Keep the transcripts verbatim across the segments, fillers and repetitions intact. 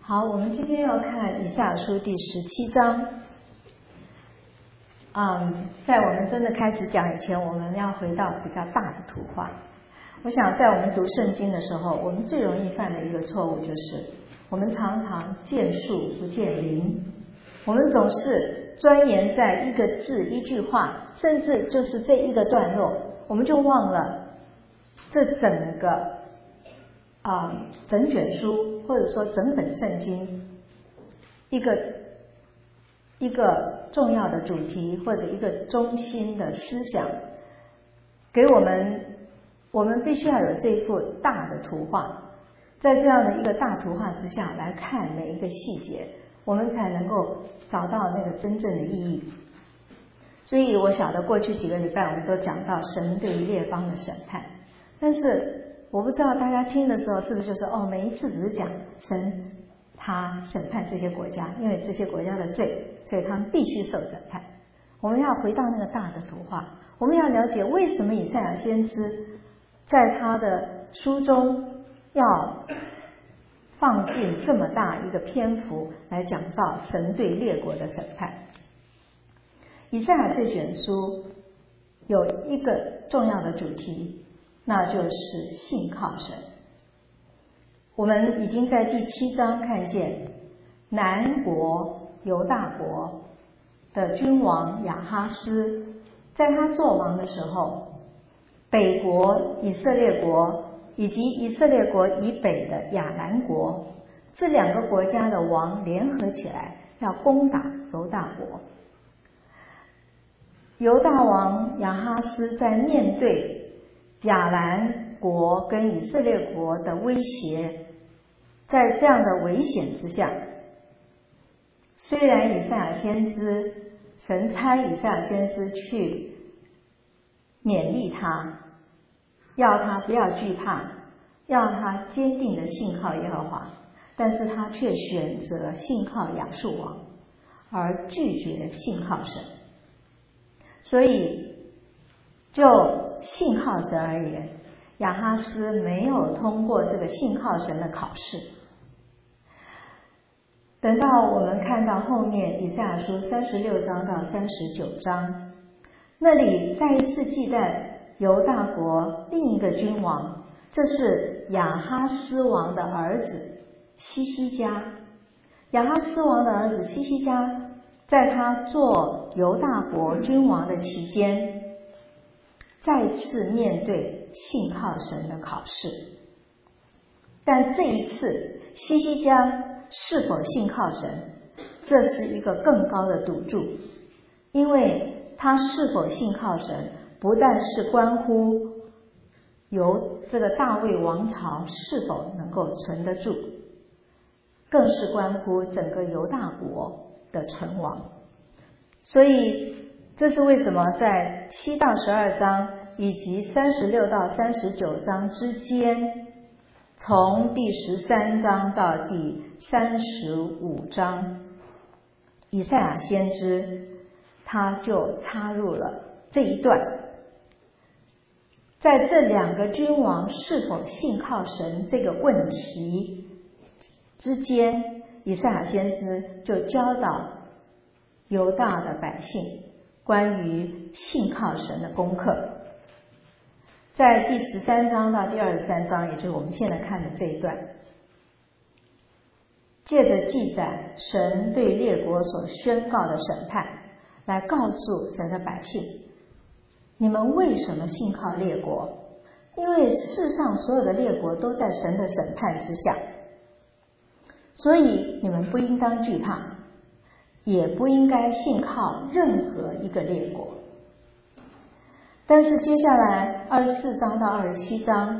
好，我们今天要看以赛亚书第十七章。嗯，在我们真的开始讲以前，我们要回到比较大的图画。我想在我们读圣经的时候，我们最容易犯的一个错误就是，我们常常见树不见林，我们总是钻研在一个字一句话，甚至就是这一个段落，我们就忘了这整个啊、呃、整卷书或者说整本圣经一个一个重要的主题或者一个中心的思想，给我们我们必须要有这幅大的图画，在这样的一个大图画之下来看每一个细节，我们才能够找到那个真正的意义。所以我晓得过去几个礼拜我们都讲到神对于列邦的审判，但是我不知道大家听的时候是不是就是哦，每一次只是讲神他审判这些国家，因为这些国家的罪，所以他们必须受审判。我们要回到那个大的图画，我们要了解为什么以赛亚先知在他的书中要放进这么大一个篇幅来讲到神对列国的审判。以赛亚这卷书有一个重要的主题，那就是信靠神。我们已经在第七章看见南国犹大国的君王亚哈斯，在他作王的时候，北国以色列国以及以色列国以北的亚兰国，这两个国家的王联合起来要攻打犹大国。犹大王亚哈斯在面对亚兰国跟以色列国的威胁，在这样的危险之下，虽然以赛亚先知神差以赛亚先知去勉励他，要他不要惧怕，要他坚定的信靠耶和华，但是他却选择信靠亚述王，而拒绝信靠神。所以就信靠神而言，亚哈斯没有通过这个信靠神的考试。等到我们看到后面以赛亚书三十六章到三十九章，那里再一次记载犹大国另一个君王，这是亚哈斯王的儿子西西家。亚哈斯王的儿子西西家在他做犹大国君王的期间，再次面对信靠神的考试。但这一次西西家是否信靠神，这是一个更高的赌注，因为他是否信靠神，不但是关乎由这个大卫王朝是否能够存得住，更是关乎整个犹大国的存亡。所以这是为什么在七到十二章以及三十六到三十九章之间，从第十三章到第三十五章，以赛亚先知他就插入了这一段，在这两个君王是否信靠神这个问题之间，以赛亚先知就教导犹大的百姓关于信靠神的功课。在第十三章到第二十三章，也就是我们现在看的这一段，借着记载神对列国所宣告的审判，来告诉神的百姓，你们为什么信靠列国？因为世上所有的列国都在神的审判之下，所以你们不应当惧怕，也不应该信靠任何一个列国。但是接下来二十四章到二十七章，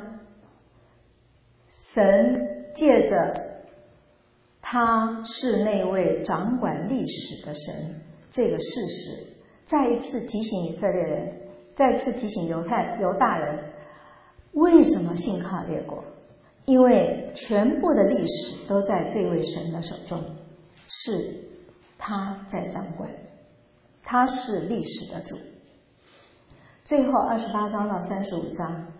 神借着他是那位掌管历史的神这个事实，再一次提醒以色列人，再次提醒犹太犹大人，为什么信靠列国？因为全部的历史都在这位神的手中，是他在掌管，他是历史的主。最后二十八章到三十五章，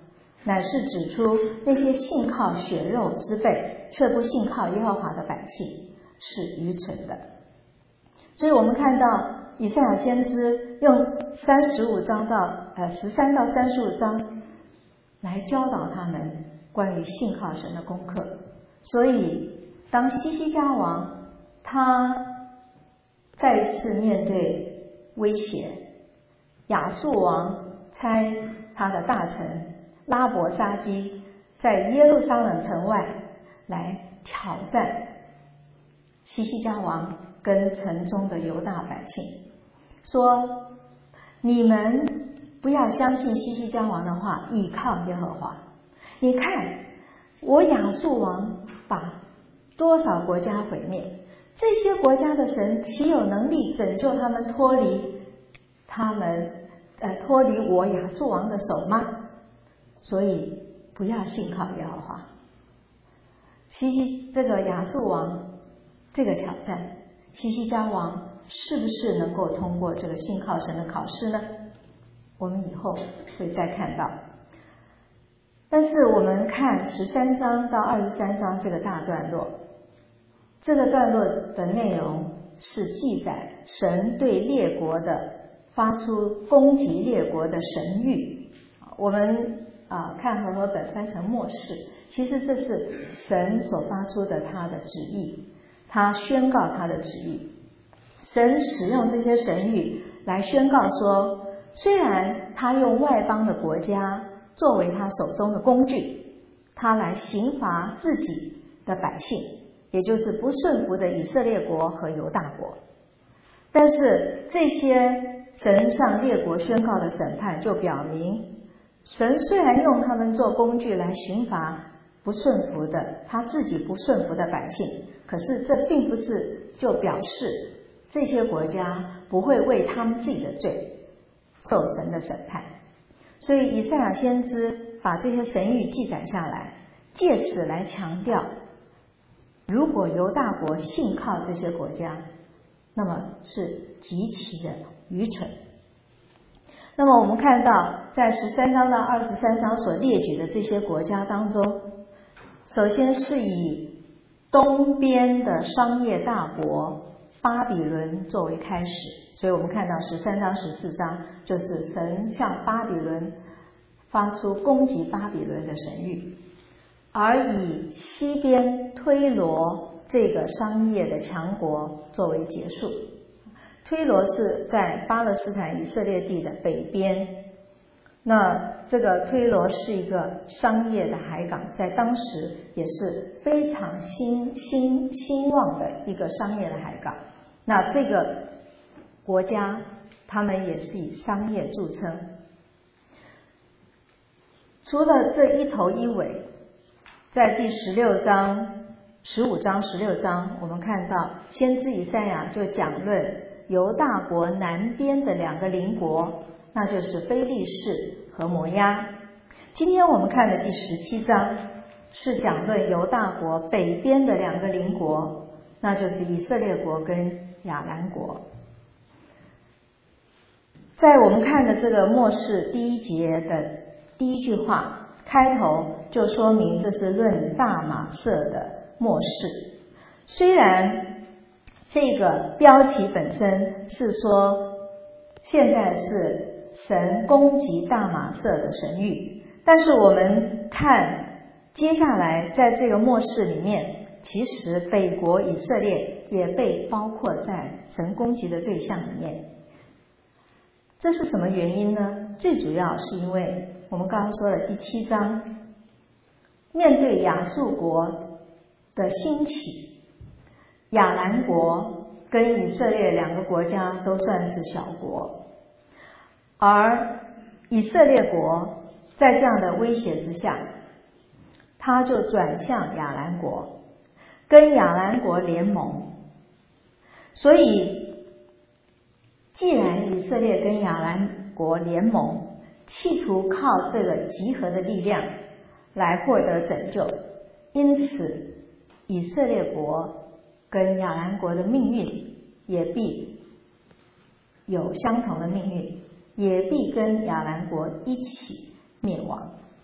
乃是指出那些信靠血肉之辈却不信靠耶和华的百姓是愚蠢的。所以我们看到以赛亚先知用三十五章到呃十三到三十五章来教导他们关于信靠神的功课。所以当西西家王他再一次面对威胁，亚述王差他的大臣拉伯沙基在耶路撒冷城外来挑战西西家王跟城中的犹大百姓，说你们不要相信西西家王的话，倚靠耶和华。你看我亚述王把多少国家毁灭，这些国家的神岂有能力拯救他们脱离他们呃脱离我亚述王的手吗？所以不要信靠耶和华。西西这个亚述王这个挑战，西西家王是不是能够通过这个信靠神的考试呢？我们以后会再看到。但是我们看十三章到二十三章这个大段落，这个段落的内容是记载神对列国的发出攻击列国的神谕。我们啊看和合本翻成末世，其实这是神所发出的他的旨意，他宣告他的旨意。神使用这些神谕来宣告说，虽然他用外邦的国家作为他手中的工具，他来刑罚自己的百姓，也就是不顺服的以色列国和犹大国。但是这些神向列国宣告的审判就表明，神虽然用他们做工具来刑罚不顺服的他自己不顺服的百姓，可是这并不是就表示这些国家不会为他们自己的罪受神的审判。所以以赛亚先知把这些神谕记载下来，借此来强调，如果犹大国信靠这些国家，那么是极其的愚蠢。那么我们看到在十三章到二十三章所列举的这些国家当中，首先是以东边的商业大国巴比伦作为开始，所以我们看到十三章十四章就是神向巴比伦发出攻击巴比伦的神谕，而以西边推罗这个商业的强国作为结束。推罗是在巴勒斯坦以色列地的北边，那这个推罗是一个商业的海港，在当时也是非常兴兴兴旺的一个商业的海港。那这个国家他们也是以商业著称。除了这一头一尾，在第十六章十五章十六章我们看到先知以赛亚就讲论犹大国南边的两个邻国，那就是非利士和摩押。今天我们看的第十七章是讲论犹大国北边的两个邻国，那就是以色列国跟亚兰国。在我们看的这个末世第一节的第一句话开头就说明这是论大马色的末世。虽然这个标题本身是说现在是神攻击大马色的神谕，但是我们看接下来在这个末世里面，其实北国以色列也被包括在神攻击的对象里面。这是什么原因呢？最主要是因为我们刚刚说的第七章，面对亚述国的兴起，亚兰国跟以色列两个国家都算是小国，而以色列国在这样的威胁之下，他就转向亚兰国，跟亚兰国联盟。所以既然以色列跟亚兰国联盟，企图靠这个集合的力量来获得拯救，因此以色列国跟亚兰国的命运也必有相同的命运，也必跟亚兰国一起灭亡。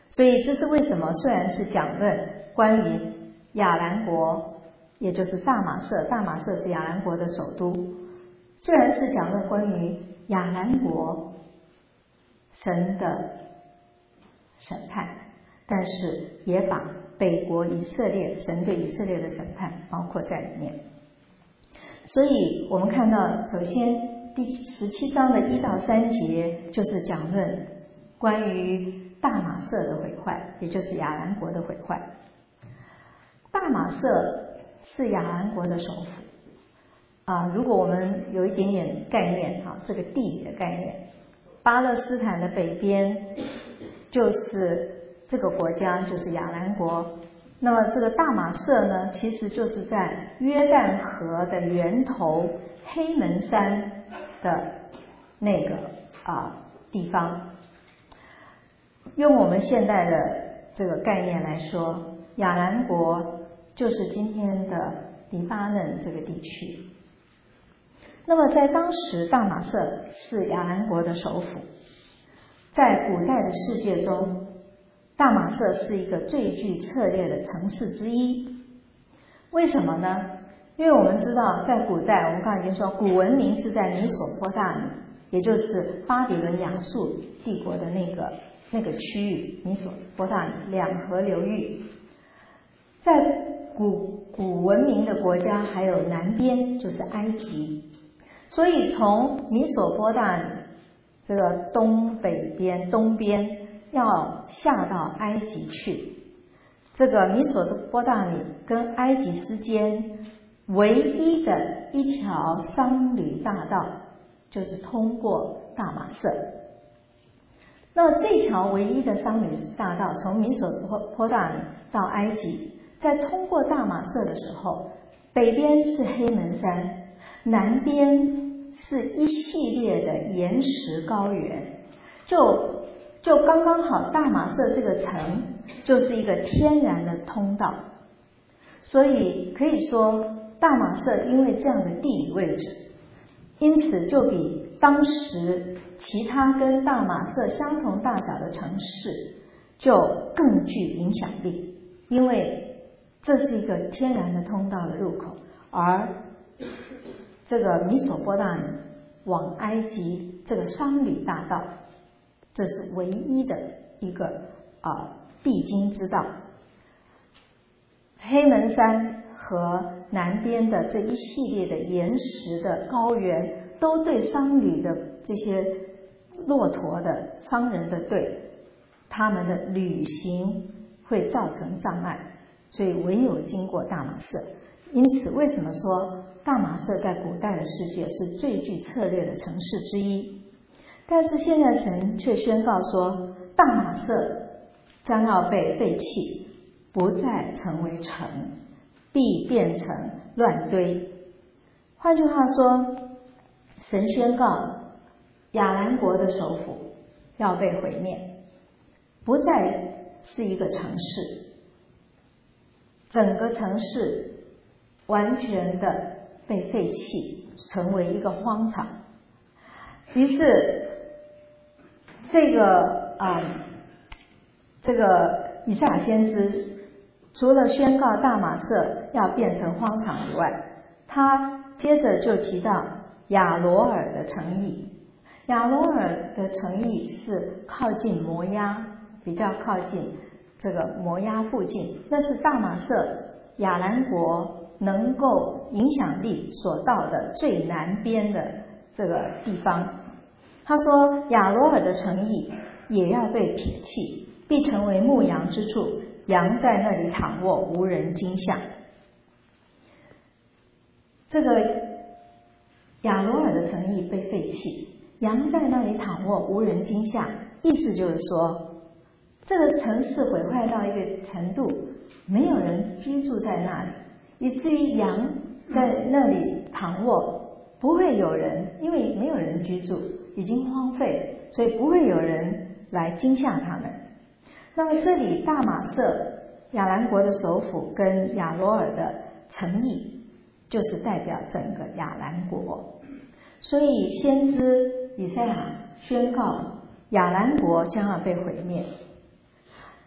所以这是为什么虽然是讲论关于亚兰国，也就是大马色，大马色是亚兰国的首都，虽然是讲论关于亚兰国神的审判，但是也把北国以色列神对以色列的审判包括在里面。所以我们看到，首先第十七章的一到三节就是讲论关于大马色的毁坏，也就是亚兰国的毁坏。大马色是亚兰国的首府啊。如果我们有一点点概念啊，这个地理的概念，巴勒斯坦的北边就是这个国家，就是亚兰国。那么这个大马色呢，其实就是在约旦河的源头黑门山的那个啊地方。用我们现代的这个概念来说，亚兰国就是今天的黎巴嫩这个地区。那么在当时，大马色是亚兰国的首府。在古代的世界中，大马色是一个最具策略的城市之一。为什么呢？因为我们知道，在古代，我们刚才已经说，古文明是在米索波大米，也就是巴比伦亚述帝国的那个那个区域，米索波大米两河流域。在古古文明的国家还有南边就是埃及，所以从米索波大米这个东北边东边要下到埃及去，这个米索波大米跟埃及之间唯一的一条商旅大道就是通过大马色。那这条唯一的商旅大道从米索波大米到埃及，在通过大马色的时候，北边是黑门山，南边是一系列的岩石高原，就就刚刚好，大马色这个城就是一个天然的通道。所以可以说，大马色因为这样的地理位置，因此就比当时其他跟大马色相同大小的城市就更具影响力，因为这是一个天然的通道的入口，而这个米索波大米往埃及这个商旅大道，这是唯一的一个啊、呃、必经之道。黑门山和南边的这一系列的岩石的高原，都对商旅的这些骆驼的商人的队，他们的旅行会造成障碍，所以唯有经过大马色。因此，为什么说大马色在古代的世界是最具策略的城市之一？但是现在神却宣告说，大马色将要被废弃，不再成为城，必变成乱堆。换句话说，神宣告亚兰国的首府要被毁灭，不再是一个城市，整个城市完全的被废弃，成为一个荒场。于是这个啊、嗯，这个以赛亚先知除了宣告大马色要变成荒场以外，他接着就提到亚罗尔的城邑。亚罗尔的城邑是靠近摩押，比较靠近这个摩押附近，那是大马色亚兰国能够影响力所到的最南边的这个地方。他说亚罗尔的城邑也要被撇弃，必成为牧羊之处，羊在那里躺卧，无人惊吓。这个亚罗尔的城邑被废弃，羊在那里躺卧，无人惊吓，意思就是说，这个城市毁坏到一个程度，没有人居住在那里，以至于羊在那里躺卧，不会有人，因为没有人居住，已经荒废，所以不会有人来惊吓他们。那么这里大马色亚兰国的首府跟亚罗尔的城邑，就是代表整个亚兰国。所以先知以赛亚宣告亚兰国将要被毁灭。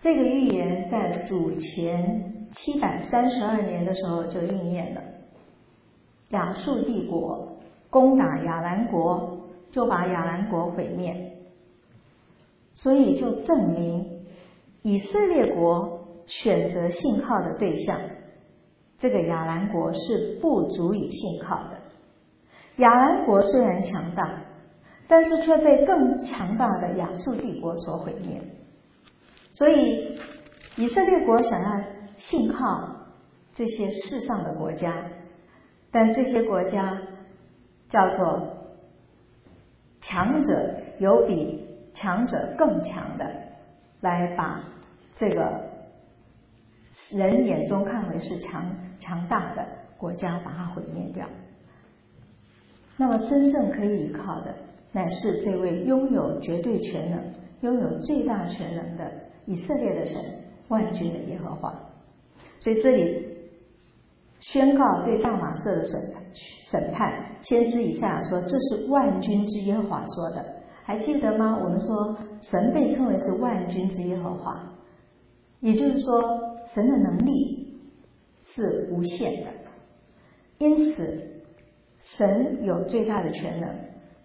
这个预言在主前七百三十二年的时候就应验了。亚述帝国攻打亚兰国，就把亚兰国毁灭，所以就证明以色列国选择信靠的对象，这个亚兰国是不足以信靠的。亚兰国虽然强大，但是却被更强大的亚述帝国所毁灭。所以以色列国想要信靠这些世上的国家，但这些国家叫做强者有比强者更强的，来把这个人眼中看为是强强大的国家把它毁灭掉。那么真正可以依靠的乃是这位拥有绝对全能、拥有最大全能的以色列的神，万军的耶和华。所以这里宣告对大马色的审审判，先知以赛亚说这是万军之耶和华说的，还记得吗？我们说神被称为是万军之耶和华，也就是说神的能力是无限的，因此神有最大的全能，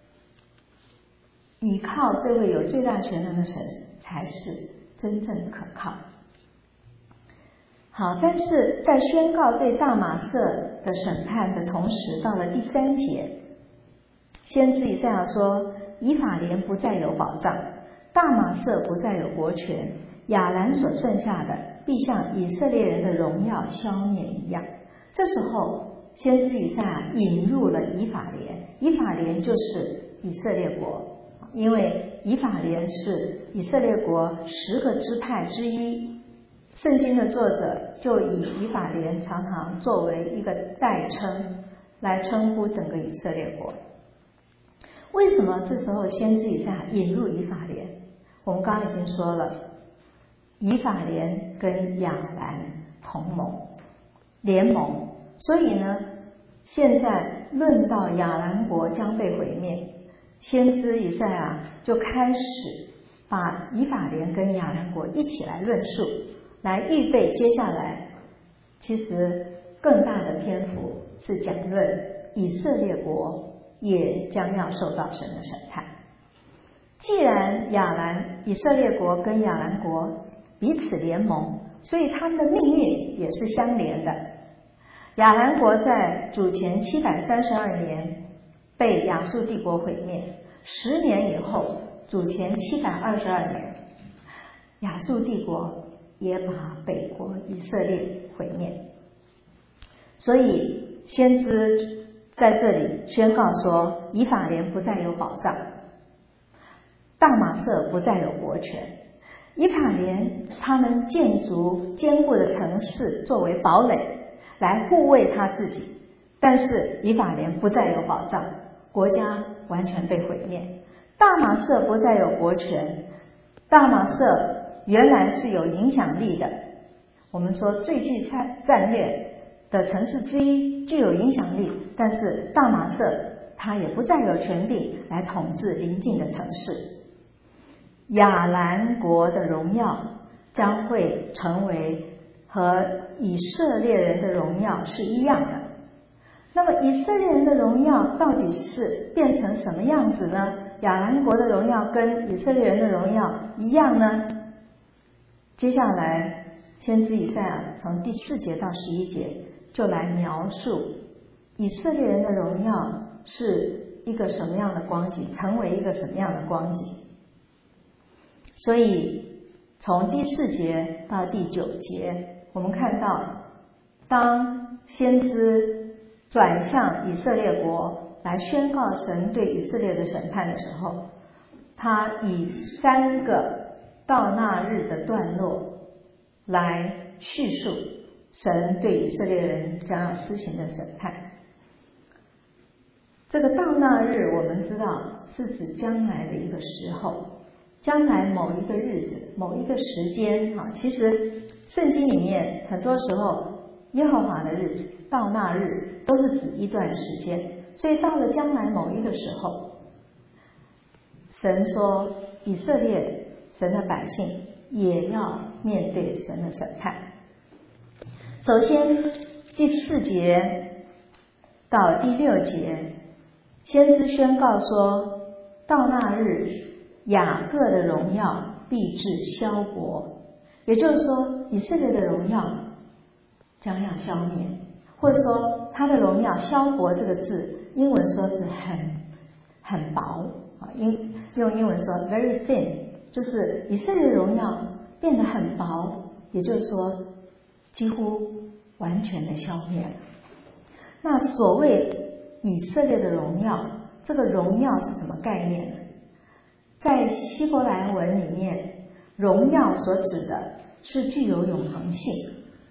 依靠这位有最大全能的神才是真正可靠。好，但是在宣告对大马色的审判的同时，到了第三节，先知以赛亚说，以法莲不再有保障，大马色不再有国权，亚兰所剩下的必像以色列人的荣耀消灭一样。这时候先知以赛亚引入了以法莲，以法莲就是以色列国，因为以法莲是以色列国十个支派之一，圣经的作者就以以法莲常常作为一个代称来称呼整个以色列国。为什么这时候先知以赛亚引入以法莲？我们刚刚已经说了，以法莲跟亚兰同盟联盟，所以呢现在论到亚兰国将被毁灭，先知以赛亚就开始把以法莲跟亚兰国一起来论述，来预备接下来其实更大的篇幅是讲论以色列国也将要受到神的审判。既然亚兰以色列国跟亚兰国彼此联盟，所以他们的命运也是相连的。亚兰国在主前七百三十二年被亚述帝国毁灭，十年以后主前七百二十二年亚述帝国也把北国以色列毁灭。所以先知在这里宣告说，以法莲不再有保障，大马色不再有国权。以法莲他们建筑坚固的城市作为堡垒来护卫他自己，但是以法莲不再有保障，国家完全被毁灭。大马色不再有国权，大马色原来是有影响力的，我们说最具战略的城市之一，具有影响力，但是大马色它也不再有权柄来统治邻近的城市。亚兰国的荣耀将会成为和以色列人的荣耀是一样的。那么以色列人的荣耀到底是变成什么样子呢？亚兰国的荣耀跟以色列人的荣耀一样呢？接下来先知以赛亚从第四节到十一节就来描述以色列人的荣耀是一个什么样的光景，成为一个什么样的光景。所以从第四节到第九节，我们看到当先知转向以色列国来宣告神对以色列的审判的时候，他以三个到那日的段落来叙述神对以色列人将要施行的审判。这个到那日我们知道是指将来的一个时候，将来某一个日子某一个时间。其实圣经里面很多时候耶和华的日子到那日都是指一段时间，所以到了将来某一个时候，神说以色列神的百姓也要面对神的审判。首先第四节到第六节，先知宣告说，到那日雅各的荣耀必至消薄，也就是说以色列的荣耀将要消灭，或者说他的荣耀，消薄这个字英文说是很很薄，英用英文说 very thin， 就是以色列的荣耀变得很薄，也就是说几乎完全的消灭了。那所谓以色列的荣耀，这个荣耀是什么概念呢？在希伯来文里面，荣耀所指的是具有永恒性，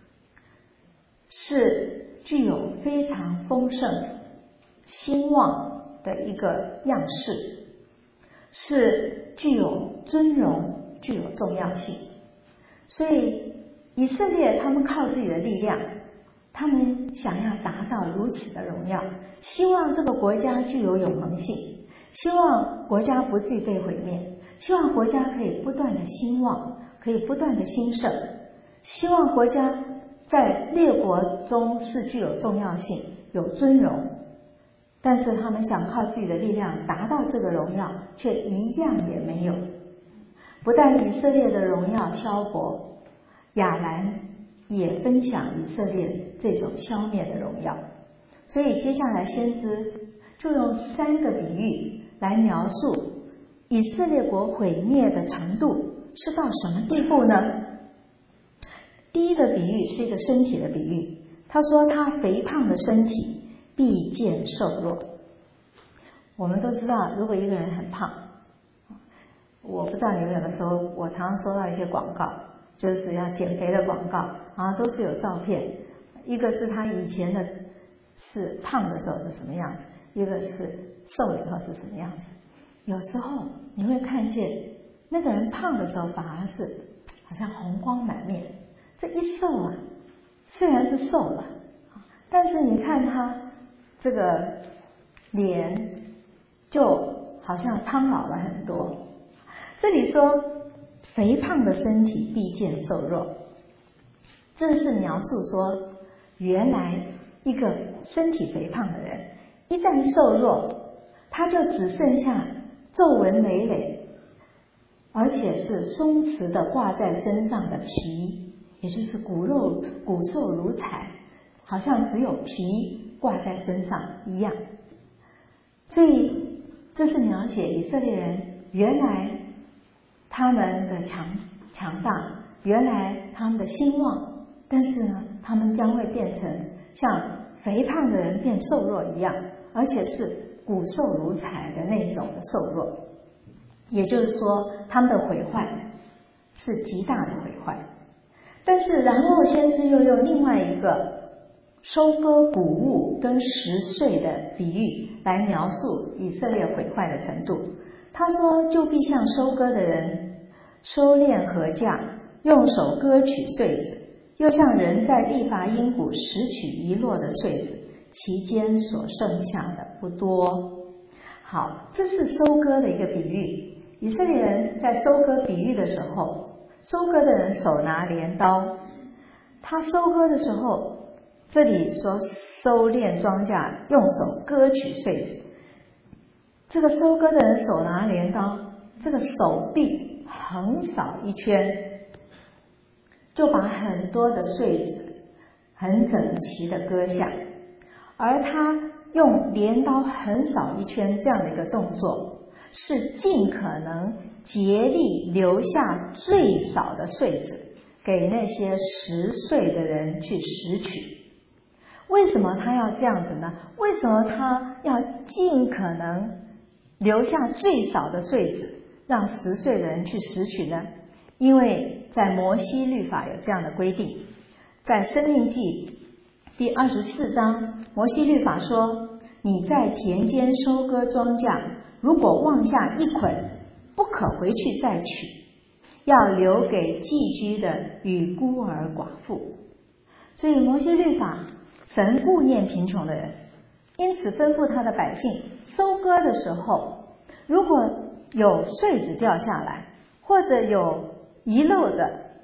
是具有非常丰盛兴旺的一个样式，是具有尊荣，具有重要性。所以以色列他们靠自己的力量，他们想要达到如此的荣耀，希望这个国家具有永恒性，希望国家不至于被毁灭，希望国家可以不断的兴旺，可以不断的兴盛，希望国家在列国中是具有重要性，有尊荣。但是他们想靠自己的力量达到这个荣耀，却一样也没有。不但以色列的荣耀消薄，亚兰也分享以色列这种消灭的荣耀。所以接下来先知就用三个比喻来描述以色列国毁灭的程度是到什么地步呢？第一个比喻是一个身体的比喻，他说他肥胖的身体必见瘦弱。我们都知道，如果一个人很胖，我不知道你们有的时候，我常常收到一些广告，就是要减肥的广告啊，都是有照片，一个是他以前的是胖的时候是什么样子，一个是瘦了以后是什么样子。有时候你会看见那个人胖的时候反而是好像红光满面，这一瘦啊，虽然是瘦了，但是你看他这个脸就好像苍老了很多。这里说肥胖的身体必见瘦弱，这是描述说原来一个身体肥胖的人一旦瘦弱，他就只剩下皱纹累累，而且是松弛的挂在身上的皮，也就是骨肉骨瘦如柴，好像只有皮挂在身上一样。所以这是描写以色列人原来他们的强强大，原来他们的兴旺，但是呢，他们将会变成像肥胖的人变瘦弱一样，而且是骨瘦如柴的那种的瘦弱。也就是说，他们的毁坏是极大的毁坏。但是然后先知又用另外一个收割谷物跟食穗的比喻来描述以色列毁坏的程度。他说，就必像收割的人收敛禾稼，用手割取穗子，又像人在利伐因谷拾取遗落的穗子，其间所剩下的不多。好，这是收割的一个比喻。以色列人在收割比喻的时候，收割的人手拿镰刀，他收割的时候，这里说收敛庄稼，用手割取穗子。这个收割的人手拿镰刀，这个手臂横扫一圈，就把很多的穗子很整齐的割下。而他用镰刀横扫一圈这样的一个动作，是尽可能竭力留下最少的穗子给那些拾穗的人去拾取。为什么他要这样子呢？为什么他要尽可能留下最少的穗子让拾穗的人去拾取呢？因为在摩西律法有这样的规定，在申命记第二十四章，摩西律法说，你在田间收割庄稼，如果忘下一捆，不可回去再取，要留给寄居的与孤儿寡妇。所以摩西律法，神顾念贫穷的人，因此吩咐他的百姓，收割的时候，如果有穗子掉下来，或者有遗漏的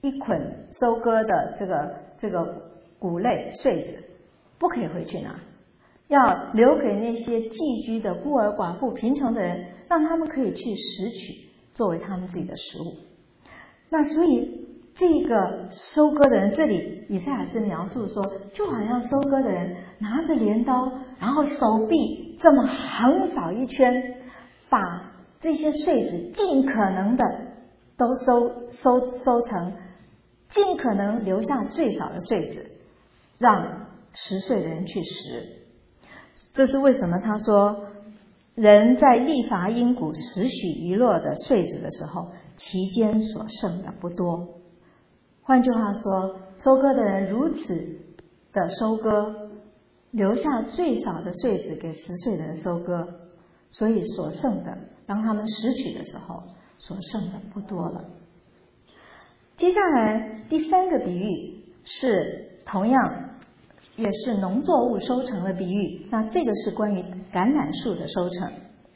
一捆收割的这个这个谷类穗子，不可以回去拿，要留给那些寄居的孤儿寡妇贫穷的人，让他们可以去拾取作为他们自己的食物。那所以这个收割的人，这里以赛亚是描述说，就好像收割的人拿着镰刀，然后手臂这么横扫一圈，把这些穗子尽可能的都收收收成，尽可能留下最少的穗子，让拾穗的人去拾。这是为什么他说人在利伐因谷拾取遗落的穗子的时候，其间所剩的不多。换句话说，收割的人如此的收割，留下最少的穗子给拾穗的人收割，所以所剩的当他们拾取的时候，所剩的不多了。接下来第三个比喻是同样也是农作物收成的比喻，那这个是关于橄榄树的收成。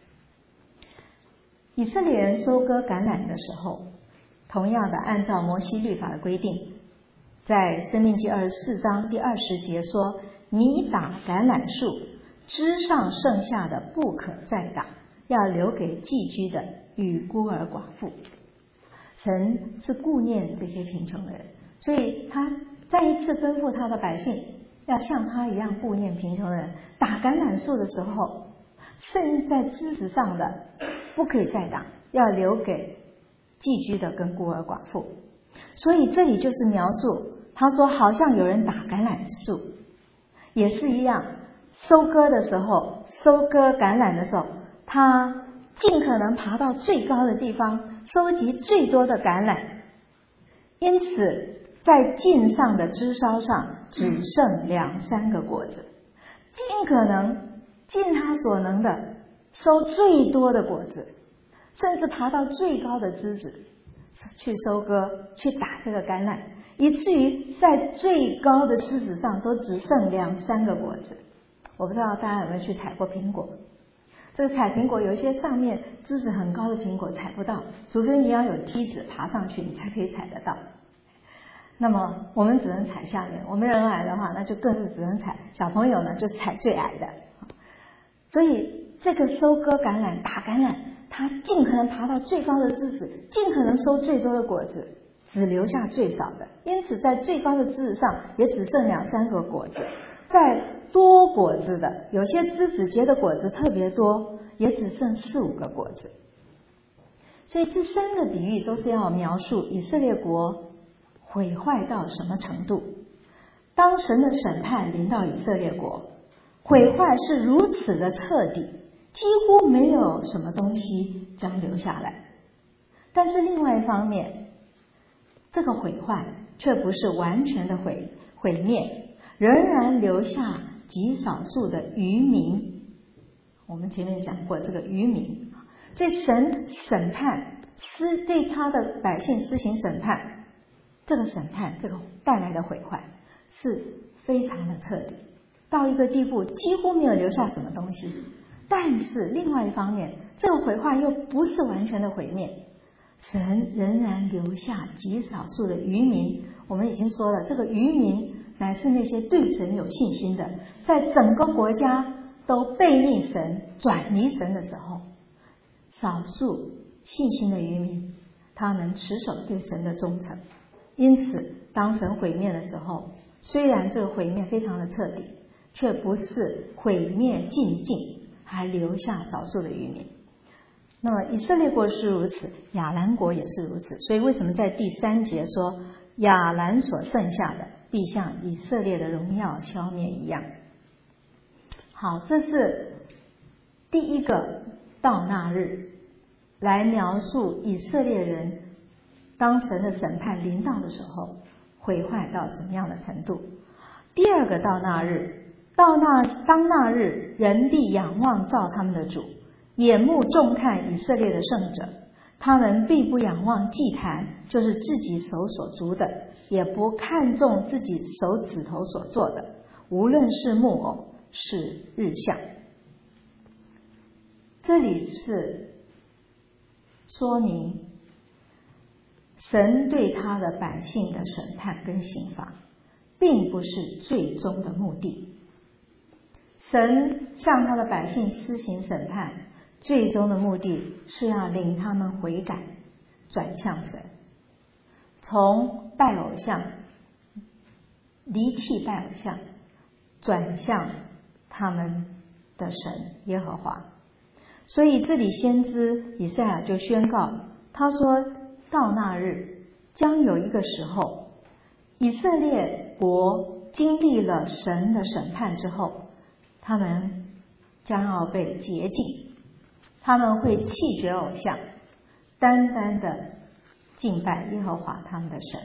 以色列人收割橄榄的时候，同样的按照摩西律法的规定，在申命记二十四章第二十节说，你打橄榄树枝上剩下的不可再打，要留给寄居的与孤儿寡妇。神是顾念这些贫穷的人，所以他再一次吩咐他的百姓要像他一样顾念贫穷的人。打橄榄树的时候，剩在枝子上的不可以再打，要留给寄居的跟孤儿寡妇。所以这里就是描述，他说好像有人打橄榄树，也是一样，收割的时候，收割橄榄的时候，他尽可能爬到最高的地方，收集最多的橄榄，因此在茎上的枝梢上只剩两三个果子，尽可能尽他所能的收最多的果子，甚至爬到最高的枝子去收割，去打这个橄榄，以至于在最高的枝子上都只剩两三个果子。我不知道大家有没有去采过苹果，这个采苹果有一些上面枝子很高的苹果采不到，除非你要有梯子爬上去你才可以采得到。那么我们只能采下面，我们人矮的话那就更是只能采，小朋友呢就是采最矮的。所以这个收割橄榄打橄榄，他尽可能爬到最高的枝子，尽可能收最多的果子，只留下最少的，因此在最高的枝子上也只剩两三个果子，在多果子的有些枝子结的果子特别多，也只剩四五个果子。所以这三个比喻都是要描述以色列国毁坏到什么程度。当神的审判临到以色列国，毁坏是如此的彻底，几乎没有什么东西将留下来。但是另外一方面，这个毁坏却不是完全的毁毁灭，仍然留下极少数的渔民。我们前面讲过这个渔民，所以神审判施对他的百姓施行审判，这个审判这个带来的毁坏是非常的彻底，到一个地步几乎没有留下什么东西。但是另外一方面，这个毁坏又不是完全的毁灭，神仍然留下极少数的渔民。我们已经说了，这个渔民乃是那些对神有信心的，在整个国家都背逆神转离神的时候，少数信心的渔民他们持守对神的忠诚。因此当神毁灭的时候，虽然这个毁灭非常的彻底，却不是毁灭尽尽，还留下少数的渔民。那么以色列国是如此，亚兰国也是如此。所以为什么在第三节说亚兰所剩下的必像以色列的荣耀消灭一样。好，这是第一个到那日，来描述以色列人当神的审判临到的时候毁坏到什么样的程度。第二个到那日，到那当那日，人必仰望造他们的主，眼目重看以色列的圣者，他们必不仰望祭坛，就是自己手所筑的，也不看重自己手指头所做的，无论是木偶是日像。这里是说明神对他的百姓的审判跟刑罚，并不是最终的目的。神向他的百姓施行审判，最终的目的是要领他们悔改，转向神，从拜偶像、离弃拜偶像，转向他们的神耶和华。所以这里先知以赛亚就宣告，他说到那日将有一个时候，以色列国经历了神的审判之后，他们将要被洁净，他们会弃绝偶像，单单的敬拜耶和华他们的神。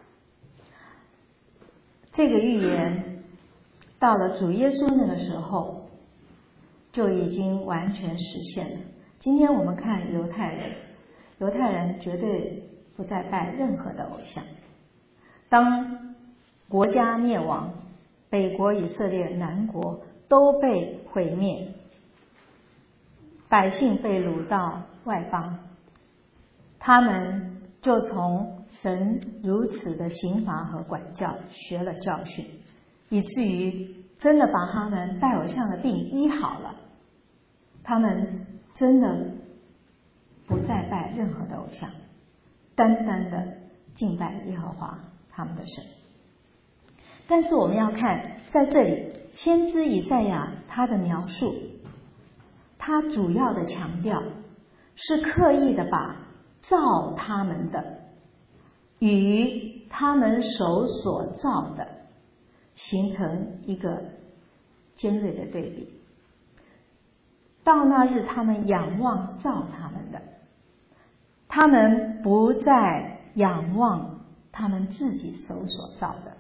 这个预言到了主耶稣那个时候就已经完全实现了。今天我们看犹太人，犹太人绝对不再拜任何的偶像。当国家灭亡，北国以色列、南国都被毁灭，百姓被掳到外邦，他们就从神如此的刑罚和管教学了教训，以至于真的把他们拜偶像的病医好了。他们真的不再拜任何的偶像，单单的敬拜耶和华他们的神。但是我们要看在这里先知以赛亚他的描述，他主要的强调是刻意的把造他们的与他们手所造的形成一个尖锐的对比。到那日他们仰望造他们的，他们不再仰望他们自己手所造的。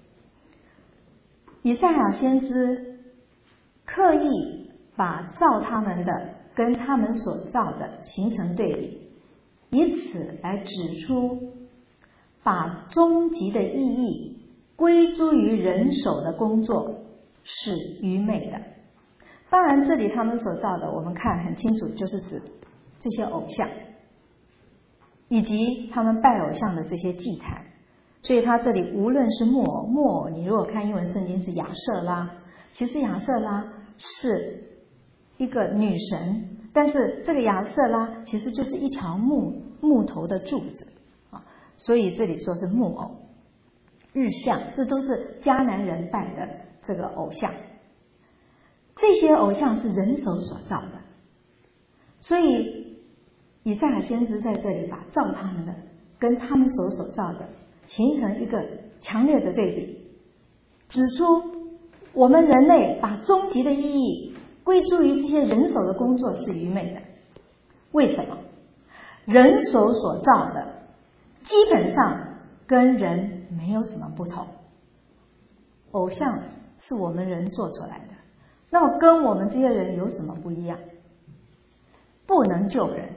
以赛亚先知刻意把造他们的跟他们所造的形成对比，以此来指出把终极的意义归诸于人手的工作是愚昧的。当然这里他们所造的我们看很清楚，就是指这些偶像以及他们拜偶像的这些祭坛。所以他这里无论是木偶，木偶你如果看英文圣经是亚舍拉，其实亚舍拉是一个女神，但是这个亚舍拉其实就是一条木木头的柱子啊，所以这里说是木偶、日像，这都是迦南人拜的这个偶像。这些偶像是人手所造的，所以以赛亚先知在这里把造他们的跟他们手所造的形成一个强烈的对比，指出我们人类把终极的意义归诸于这些人手的工作是愚昧的。为什么？人手所造的基本上跟人没有什么不同，偶像是我们人做出来的，那么跟我们这些人有什么不一样？不能救人，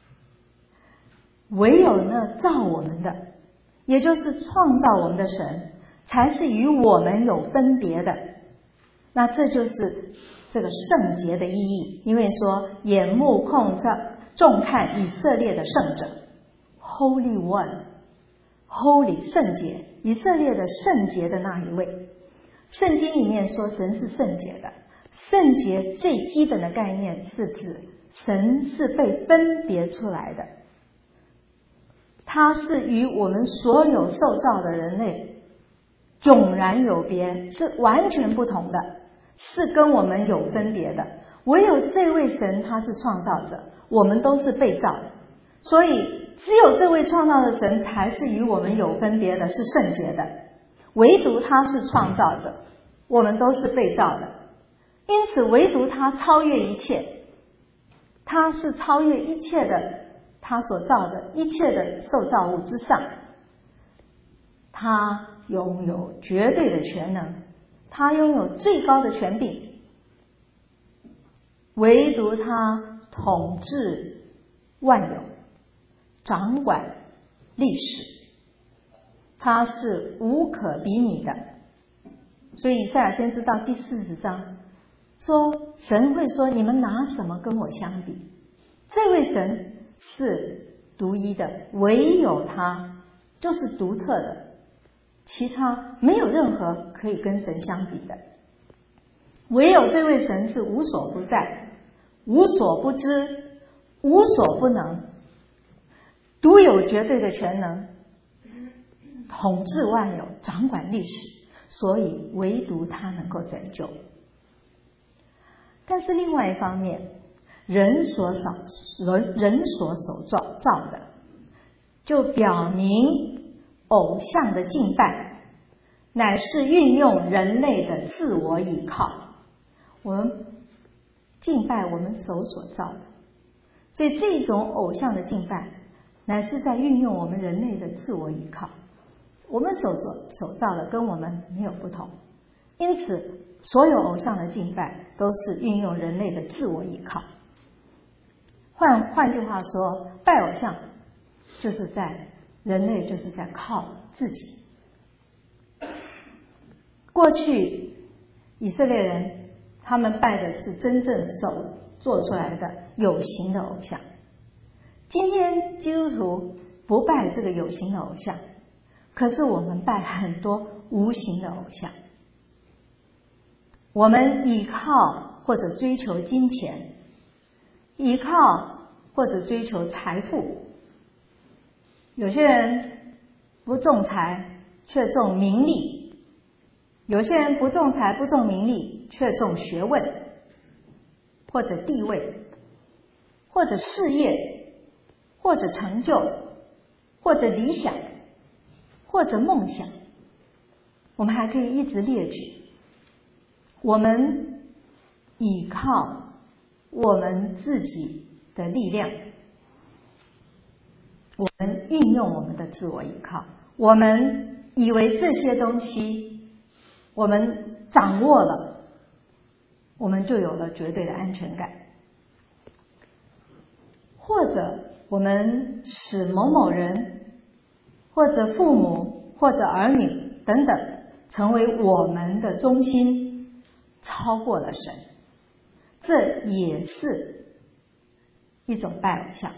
唯有那造我们的，也就是创造我们的神，才是与我们有分别的。那这就是这个圣洁的意义，因为说眼目控重看以色列的圣者 Holy One， Holy 圣洁，以色列的圣洁的那一位。圣经里面说神是圣洁的，圣洁最基本的概念是指神是被分别出来的，他是与我们所有受造的人类迥然有别，是完全不同的，是跟我们有分别的。唯有这位神他是创造者，我们都是被造的，所以只有这位创造的神才是与我们有分别的，是圣洁的。唯独他是创造者，我们都是被造的，因此唯独他超越一切，他是超越一切的，他所造的一切的受造物之上，他拥有绝对的全能，他拥有最高的权柄，唯独他统治万有，掌管历史，他是无可比拟的。所以以赛亚先知到第四十章说，神会说你们拿什么跟我相比？这位神是独一的，唯有他就是独特的，其他没有任何可以跟神相比的。唯有这位神是无所不在，无所不知，无所不能，独有绝对的全能，统治万有，掌管历史，所以唯独他能够拯救。但是另外一方面，人所少人人所手造造的，就表明偶像的敬拜乃是运用人类的自我倚靠。我们敬拜我们手所造的，所以这种偶像的敬拜乃是在运用我们人类的自我倚靠。我们手所手造的跟我们没有不同，因此所有偶像的敬拜都是运用人类的自我倚靠。换换句话说，拜偶像就是在人类就是在靠自己。过去以色列人他们拜的是真正手做出来的有形的偶像，今天基督徒不拜这个有形的偶像，可是我们拜很多无形的偶像。我们依靠或者追求金钱，依靠或者追求财富。有些人不重财却重名利，有些人不重财不重名利却重学问，或者地位，或者事业，或者成就，或者理想，或者梦想。我们还可以一直列举。我们依靠我们自己的力量，我们运用我们的自我依靠，我们以为这些东西我们掌握了，我们就有了绝对的安全感。或者我们使某某人或者父母或者儿女等等成为我们的中心，超过了神，这也是一种拜偶像。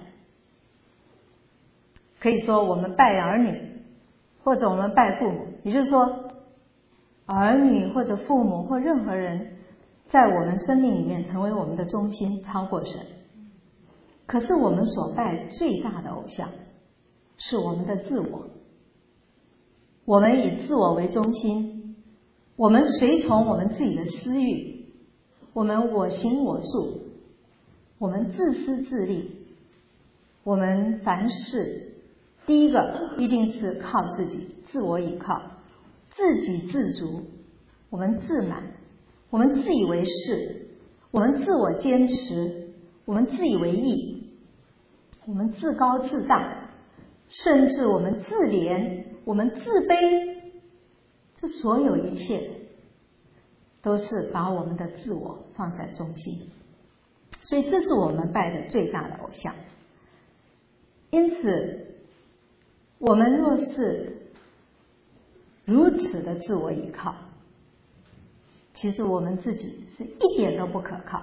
可以说我们拜儿女或者我们拜父母，也就是说儿女或者父母或任何人在我们生命里面成为我们的中心，超过神。可是我们所拜最大的偶像是我们的自我，我们以自我为中心，我们随从我们自己的私欲，我们我行我素，我们自私自利，我们凡事第一个一定是靠自己，自我倚靠，自给自足，我们自满，我们自以为是，我们自我坚持，我们自以为义，我们自高自大，甚至我们自怜，我们自卑。这所有一切都是把我们的自我放在中心，所以这是我们拜的最大的偶像。因此我们若是如此的自我依靠，其实我们自己是一点都不可靠。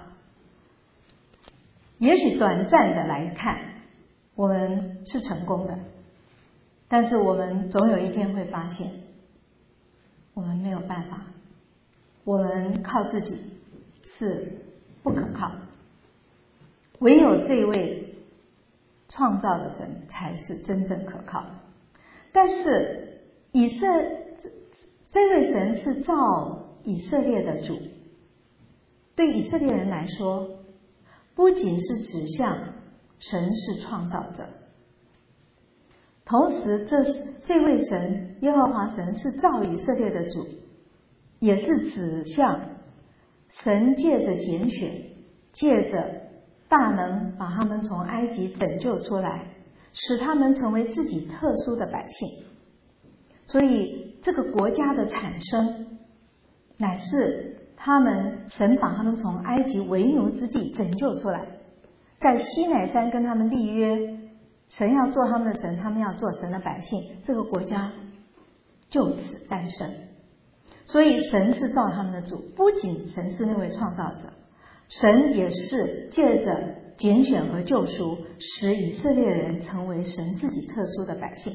也许短暂的来看我们是成功的，但是我们总有一天会发现我们没有办法，我们靠自己是不可靠，唯有这位创造的神才是真正可靠。但是以色这位神是造以色列的主，对以色列人来说，不仅是指向神是创造者，同时这这位神耶和华神是造以色列的主，也是指向神借着拣选，借着大能把他们从埃及拯救出来，使他们成为自己特殊的百姓。所以这个国家的产生乃是他们神把他们从埃及为奴之地拯救出来，在西乃山跟他们立约，神要做他们的神，他们要做神的百姓，这个国家就此诞生。所以神是造他们的主，不仅神是那位创造者，神也是借着拣选和救赎，使以色列人成为神自己特殊的百姓。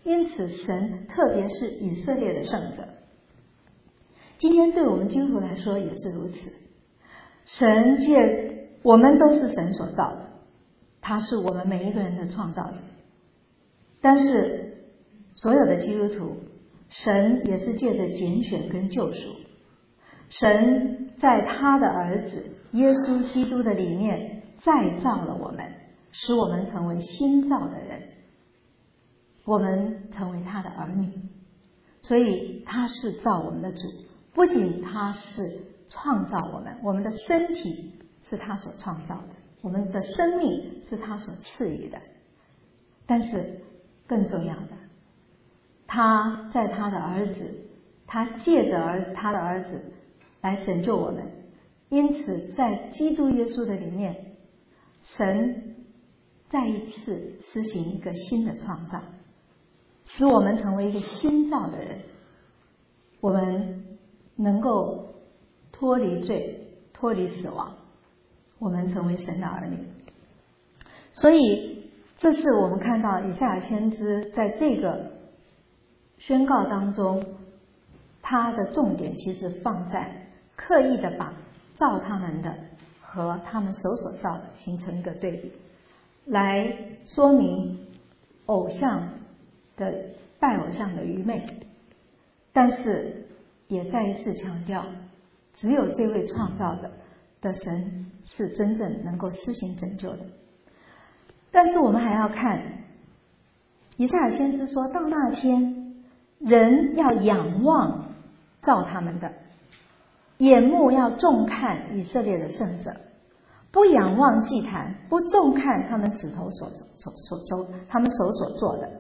因此神特别是以色列的圣者。今天对我们基督徒来说也是如此，神借我们都是神所造的，他是我们每一个人的创造者。但是所有的基督徒，神也是借着拣选跟救赎，神在他的儿子耶稣基督的里面再造了我们，使我们成为新造的人，我们成为他的儿女。所以他是造我们的主，不仅他是创造我们，我们的身体是他所创造的，我们的生命是他所赐予的，但是更重要的，他在他的儿子，他借着儿他的儿子来拯救我们。因此在基督耶稣的里面，神再一次施行一个新的创造，使我们成为一个新造的人，我们能够脱离罪，脱离死亡，我们成为神的儿女。所以这是我们看到以赛亚先知在这个宣告当中，他的重点其实放在刻意的把造他们的和他们手所造的形成一个对比，来说明偶像的拜偶像的愚昧，但是也再一次强调，只有这位创造者的神是真正能够施行拯救的。但是我们还要看以赛亚先知说，到那天人要仰望造他们的，眼目要重看以色列的圣者，不仰望祭坛，不重看他们指头所所所手他们手所做的。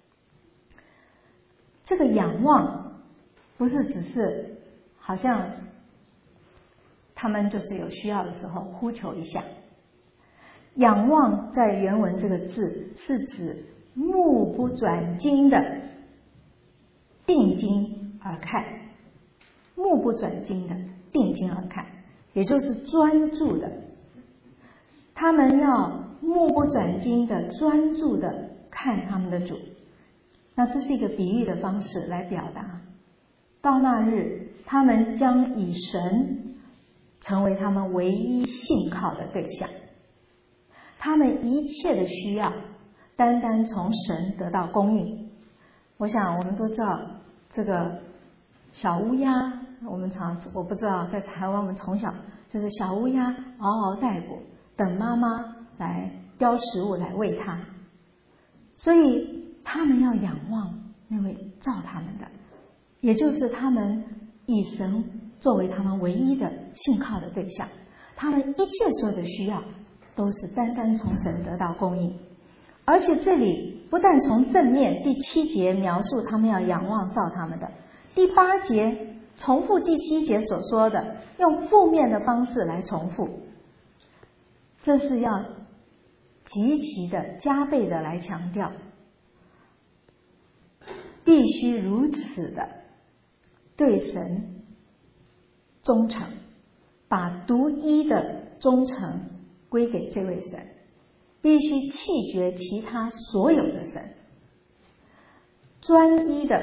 这个仰望不是只是好像他们就是有需要的时候呼求一下，仰望在原文这个字是指目不转睛的定睛而看，目不转睛的定睛而看，也就是专注的。他们要目不转睛的专注的看他们的主。那这是一个比喻的方式来表达，到那日他们将以神成为他们唯一信靠的对象，他们一切的需要单单从神得到供应。我想我们都知道这个小乌鸦，我们常我不知道在台湾我们从小就是小乌鸦嗷嗷待哺，等妈妈来叼食物来喂它，所以他们要仰望那位造他们的，也就是他们以神作为他们唯一的信靠的对象，他们一切所有的需要都是单单从神得到供应。而且这里不但从正面第七节描述他们要仰望造他们的，第八节重复第七节所说的，用负面的方式来重复，这是要极其的加倍的来强调，必须如此的对神忠诚，把独一的忠诚归给这位神，必须弃绝其他所有的神，专一的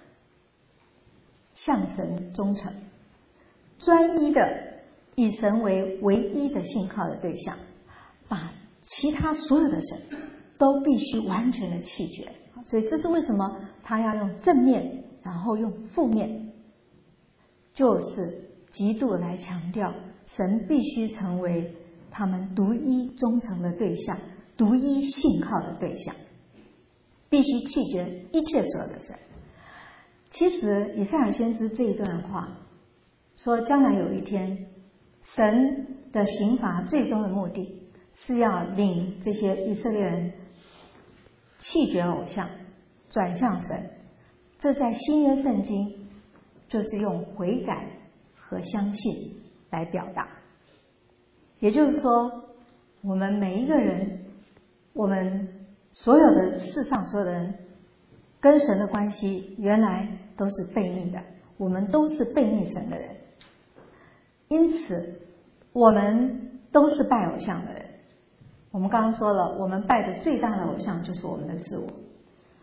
向神忠诚，专一的以神为唯一的信靠的对象，把其他所有的神都必须完全的弃绝。所以这是为什么他要用正面然后用负面，就是极度来强调神必须成为他们独一忠诚的对象，独一信靠的对象，必须弃绝一切所有的神。其实以赛亚先知这一段话说，将来有一天神的刑罚最终的目的是要领这些以色列人弃绝偶像，转向神。这在新约圣经就是用悔改和相信来表达。也就是说，我们每一个人，我们所有的世上所有的人跟神的关系原来都是悖逆的，我们都是悖逆神的人，因此我们都是拜偶像的人。我们刚刚说了，我们拜的最大的偶像就是我们的自我。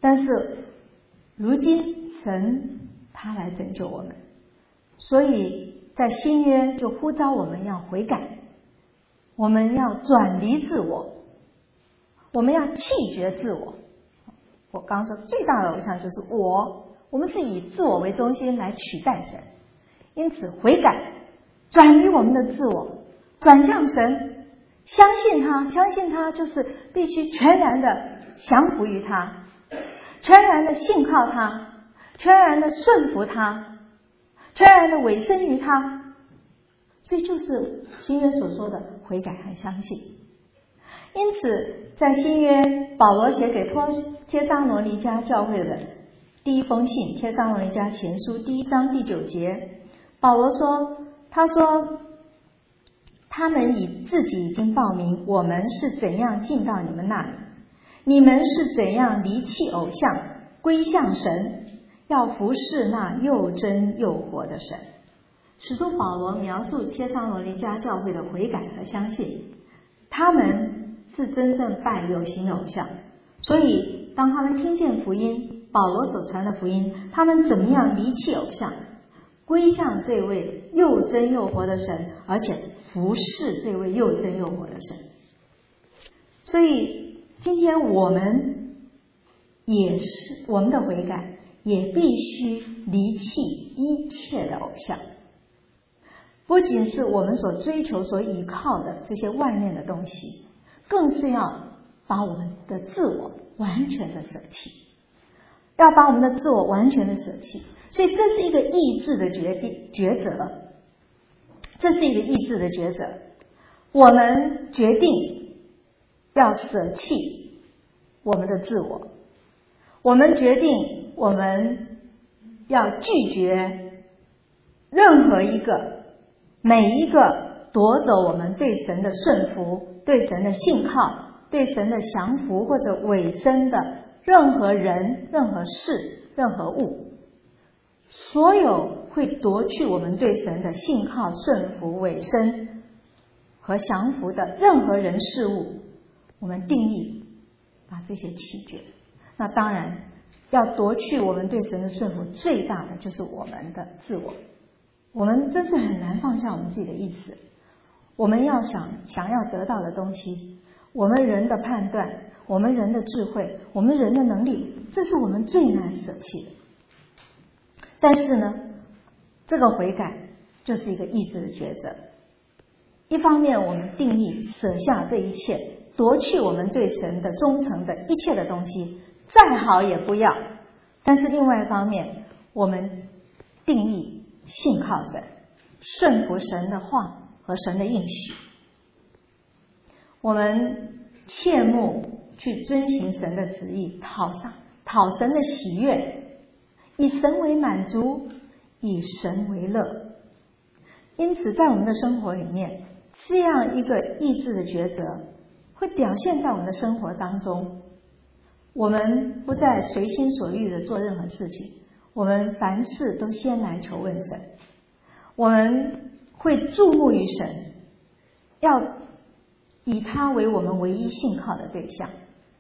但是如今神他来拯救我们，所以在新约就呼召我们要悔改，我们要转离自我，我们要弃绝自我。我刚刚说最大的偶像就是我，我们是以自我为中心来取代神，因此悔改，转离我们的自我，转向神，相信他，相信他就是必须全然的降服于他，全然的信靠他，全然的顺服他，全然的委身于他。所以就是新约所说的悔改和相信。因此在新约保罗写给托帖撒罗尼迦教会的第一封信，帖撒罗尼迦前书第一章第九节，保罗说，他说他们以自己已经报明我们是怎样进到你们那里，你们是怎样离弃偶像归向神，要服侍那又真又活的神。使徒保罗描述帖撒罗尼迦教会的悔改和相信，他们是真正拜有形的偶像，所以当他们听见福音，保罗所传的福音，他们怎么样离弃偶像，归向这位又真又活的神，而且服侍这位又真又活的神。所以今天我们也是，我们的悔改也必须离弃一切的偶像，不仅是我们所追求所依靠的这些外面的东西，更是要把我们的自我完全的舍弃，要把我们的自我完全的舍弃。所以这是一个意志的决定抉择，这是一个意志的抉择。我们决定要舍弃我们的自我，我们决定我们要拒绝任何一个每一个夺走我们对神的顺服、对神的信靠、对神的降服或者委身的任何人、任何事、任何物，所有会夺去我们对神的信靠、顺服、委身和降服的任何人事物，我们定义把这些弃绝。那当然要夺去我们对神的顺服，最大的就是我们的自我。我们真是很难放下我们自己的意志，我们要想想要得到的东西，我们人的判断，我们人的智慧，我们人的能力，这是我们最难舍弃的。但是呢，这个悔改就是一个意志的抉择。一方面我们定义舍下这一切，夺去我们对神的忠诚的一切的东西，再好也不要。但是另外一方面，我们定义信靠神，顺服神的话和神的应许。我们切慕去遵行神的旨意，讨上讨神的喜悦，以神为满足，以神为乐。因此在我们的生活里面，这样一个意志的抉择会表现在我们的生活当中。我们不再随心所欲的做任何事情，我们凡事都先来求问神，我们会注目于神，要以他为我们唯一信靠的对象。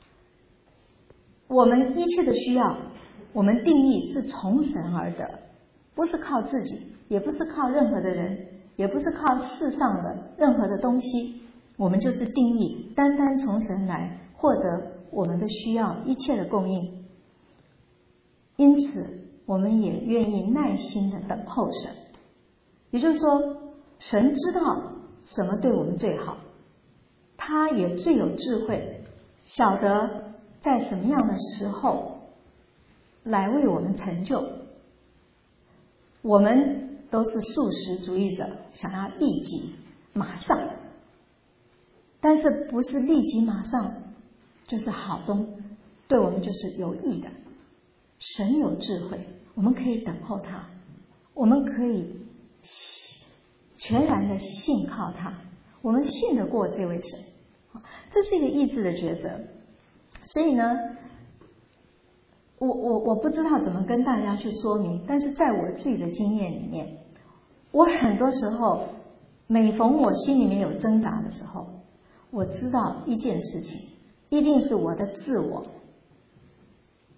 我们一切的需要，我们定义是从神而得，不是靠自己，也不是靠任何的人，也不是靠世上的任何的东西，我们就是定义单单从神来获得我们的需要，一切的供应。因此我们也愿意耐心的等候神，也就是说神知道什么对我们最好，他也最有智慧，晓得在什么样的时候来为我们成就。我们都是速食主义者，想要立即马上，但是不是立即马上就是好东，对我们就是有益的。神有智慧，我们可以等候他，我们可以全然的信靠他，我们信得过这位神。这是一个意志的抉择。所以呢，我我我不知道怎么跟大家去说明，但是在我自己的经验里面，我很多时候每逢我心里面有挣扎的时候，我知道一件事情，一定是我的自我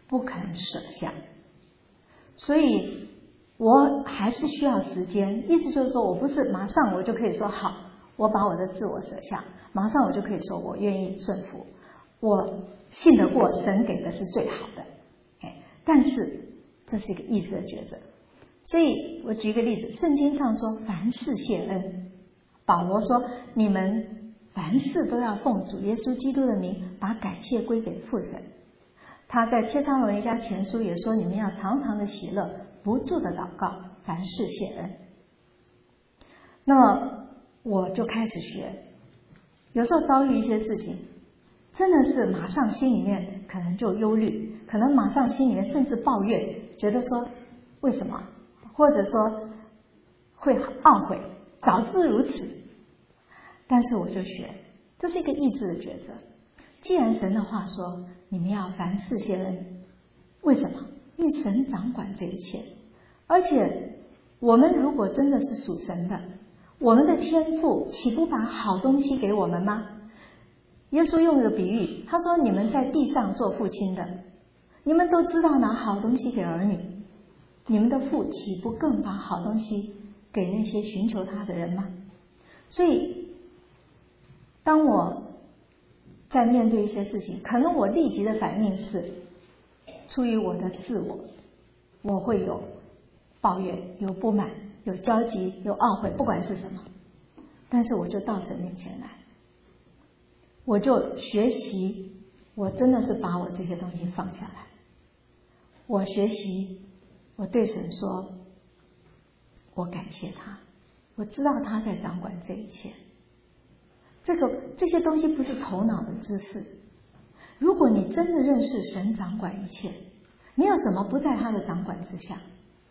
不肯舍下。所以我还是需要时间，意思就是说我不是马上我就可以说好，我把我的自我舍下，马上我就可以说我愿意顺服，我信得过神给的是最好的。但是这是一个意志的抉择。所以我举一个例子，圣经上说凡事谢恩，保罗说你们凡事都要奉主耶稣基督的名，把感谢归给父神。他在帖撒罗尼迦前书也说，你们要常常的喜乐，不住的祷告，凡事谢恩。那么我就开始学，有时候遭遇一些事情，真的是马上心里面可能就忧虑，可能马上心里面甚至抱怨，觉得说为什么，或者说会懊悔，早知如此。但是我就学，这是一个意志的抉择。既然神的话说你们要凡事谢恩，为什么？因为神掌管这一切。而且我们如果真的是属神的，我们的天父岂不把好东西给我们吗？耶稣用了个比喻，他说你们在地上做父亲的，你们都知道拿好东西给儿女，你们的父岂不更把好东西给那些寻求他的人吗？所以当我在面对一些事情，可能我立即的反应是出于我的自我，我会有抱怨，有不满，有焦急，有懊悔，不管是什么，但是我就到神面前来，我就学习，我真的是把我这些东西放下来，我学习，我对神说，我感谢他，我知道他在掌管这一切。这个这些东西不是头脑的知识。如果你真的认识神掌管一切，没有什么不在他的掌管之下。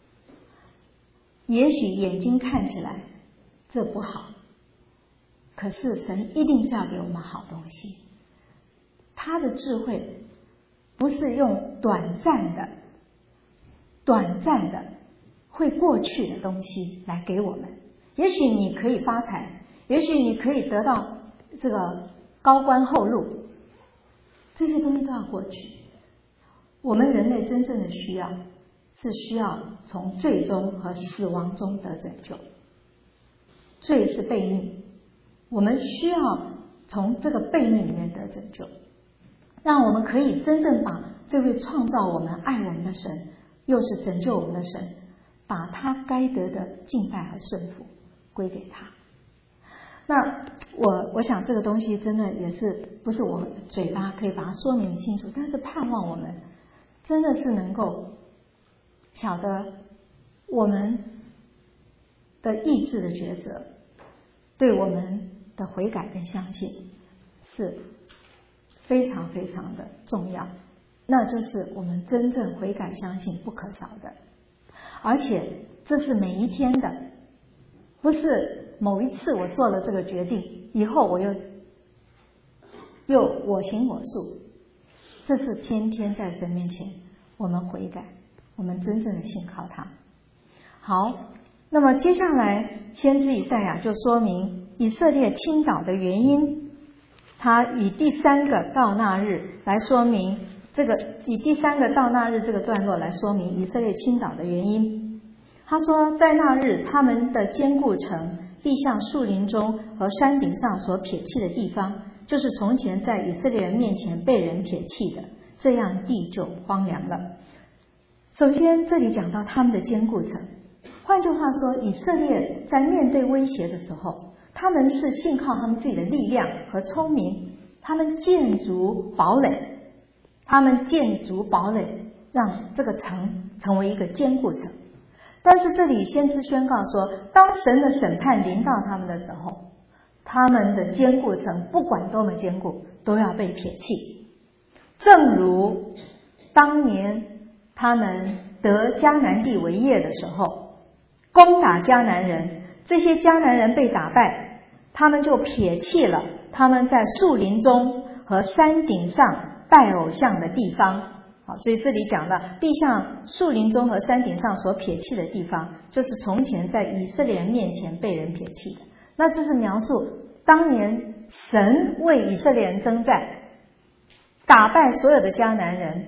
也许眼睛看起来这不好，可是神一定是要给我们好东西。他的智慧不是用短暂的、短暂的会过去的东西来给我们。也许你可以发财，也许你可以得到这个高官厚禄，这些东西都要过去。我们人类真正的需要是需要从罪中和死亡中得拯救。罪是悖逆，我们需要从这个悖逆里面得拯救，让我们可以真正把这位创造我们、爱我们的神，又是拯救我们的神，把他该得的敬拜和顺服归给他。那我我想这个东西真的也是不是我嘴巴可以把它说明清楚，但是盼望我们真的是能够晓得我们的意志的抉择对我们的悔改跟相信是非常非常的重要，那就是我们真正悔改相信不可少的，而且这是每一天的，不是某一次我做了这个决定以后我又又我行我素，这是天天在神面前我们悔改，我们真正的信靠他。好，那么接下来先知以赛亚就说明以色列倾倒的原因，他以第三个到那日来说明这个，以第三个到那日这个段落来说明以色列倾倒的原因。他说，在那日他们的坚固城必像树林中和山顶上所撇弃的地方，就是从前在以色列人面前被人撇弃的，这样地就荒凉了。首先这里讲到他们的坚固城，换句话说，以色列在面对威胁的时候，他们是信靠他们自己的力量和聪明，他们建筑堡垒，他们建筑堡垒让这个城成为一个坚固城。但是这里先知宣告说，当神的审判临到他们的时候，他们的坚固城不管多么坚固都要被撇弃。正如当年他们得迦南地为业的时候，攻打迦南人，这些迦南人被打败，他们就撇弃了他们在树林中和山顶上拜偶像的地方。好，所以这里讲了必像树林中和山顶上所撇弃的地方，就是从前在以色列人面前被人撇弃的。那这是描述当年神为以色列人征战，打败所有的迦南人，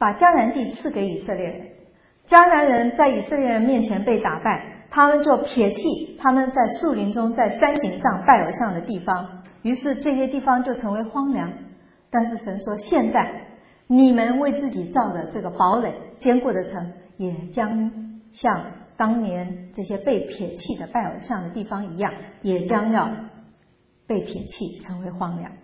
把迦南地赐给以色列人。迦南人在以色列人面前被打败，他们就撇弃他们在树林中在山顶上拜偶像的地方，于是这些地方就成为荒凉。但是神说，现在你们为自己造的这个堡垒坚固的城，也将像当年这些被撇弃的拜偶像的地方一样，也将要被撇弃成为荒凉。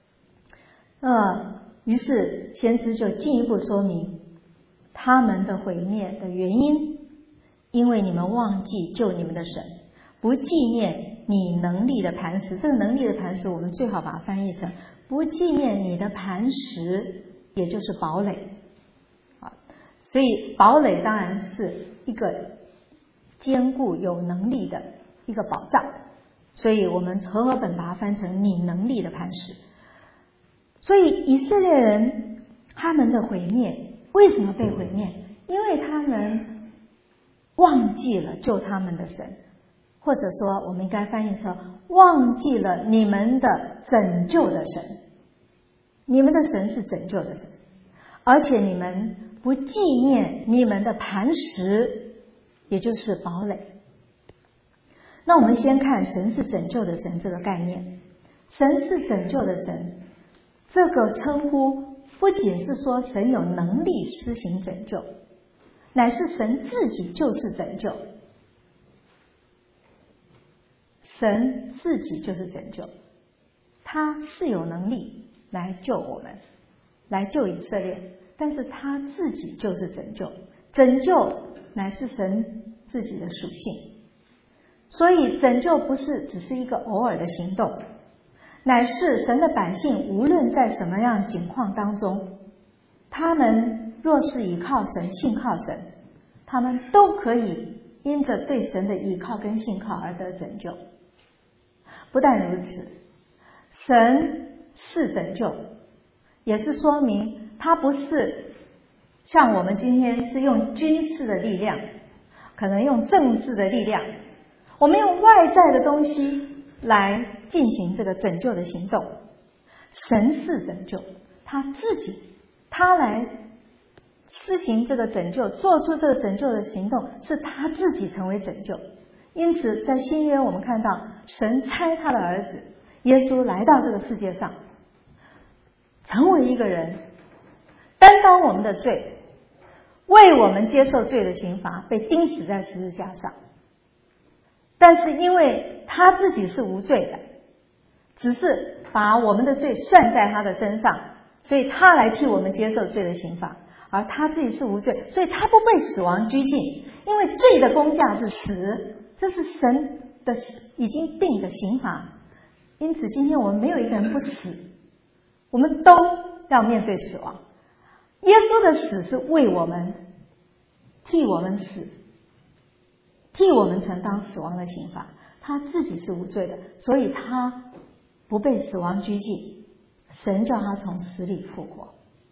呃，于是先知就进一步说明他们的毁灭的原因，因为你们忘记救你们的神，不纪念你能力的磐石。这个能力的磐石我们最好把它翻译成不纪念你的磐石，也就是堡垒。好，所以堡垒当然是一个坚固有能力的一个保障，所以我们和合本把它翻成你能力的磐石。所以以色列人他们的毁灭为什么被毁灭？因为他们忘记了救他们的神，或者说我们应该翻译说忘记了你们的拯救的神。你们的神是拯救的神，而且你们不纪念你们的磐石，也就是堡垒。那我们先看神是拯救的神这个概念。神是拯救的神这个称呼，不仅是说神有能力施行拯救，乃是神自己就是拯救。神自己就是拯救，他是有能力来救我们，来救以色列，但是他自己就是拯救。拯救乃是神自己的属性，所以拯救不是只是一个偶尔的行动，乃是神的百姓无论在什么样境况当中，他们若是倚靠神信靠神，他们都可以因着对神的倚靠跟信靠而得拯救。不但如此，神是拯救，也是说明他不是像我们今天是用军事的力量，可能用政治的力量，我们用外在的东西来进行这个拯救的行动。神是拯救，他自己他来施行这个拯救，做出这个拯救的行动，是他自己成为拯救。因此在新约我们看到神差他的儿子耶稣来到这个世界上，成为一个人，担当我们的罪，为我们接受罪的刑罚，被钉死在十字架上。但是因为他自己是无罪的，只是把我们的罪算在他的身上，所以他来替我们接受罪的刑罚，而他自己是无罪，所以他不被死亡拘禁，因为罪的工价是死，这是神的已经定的刑罚。因此今天我们没有一个人不死，我们都要面对死亡。耶稣的死是为我们，替我们死，替我们承担死亡的刑罚。他自己是无罪的，所以他不被死亡拘禁，神叫他从死里复活，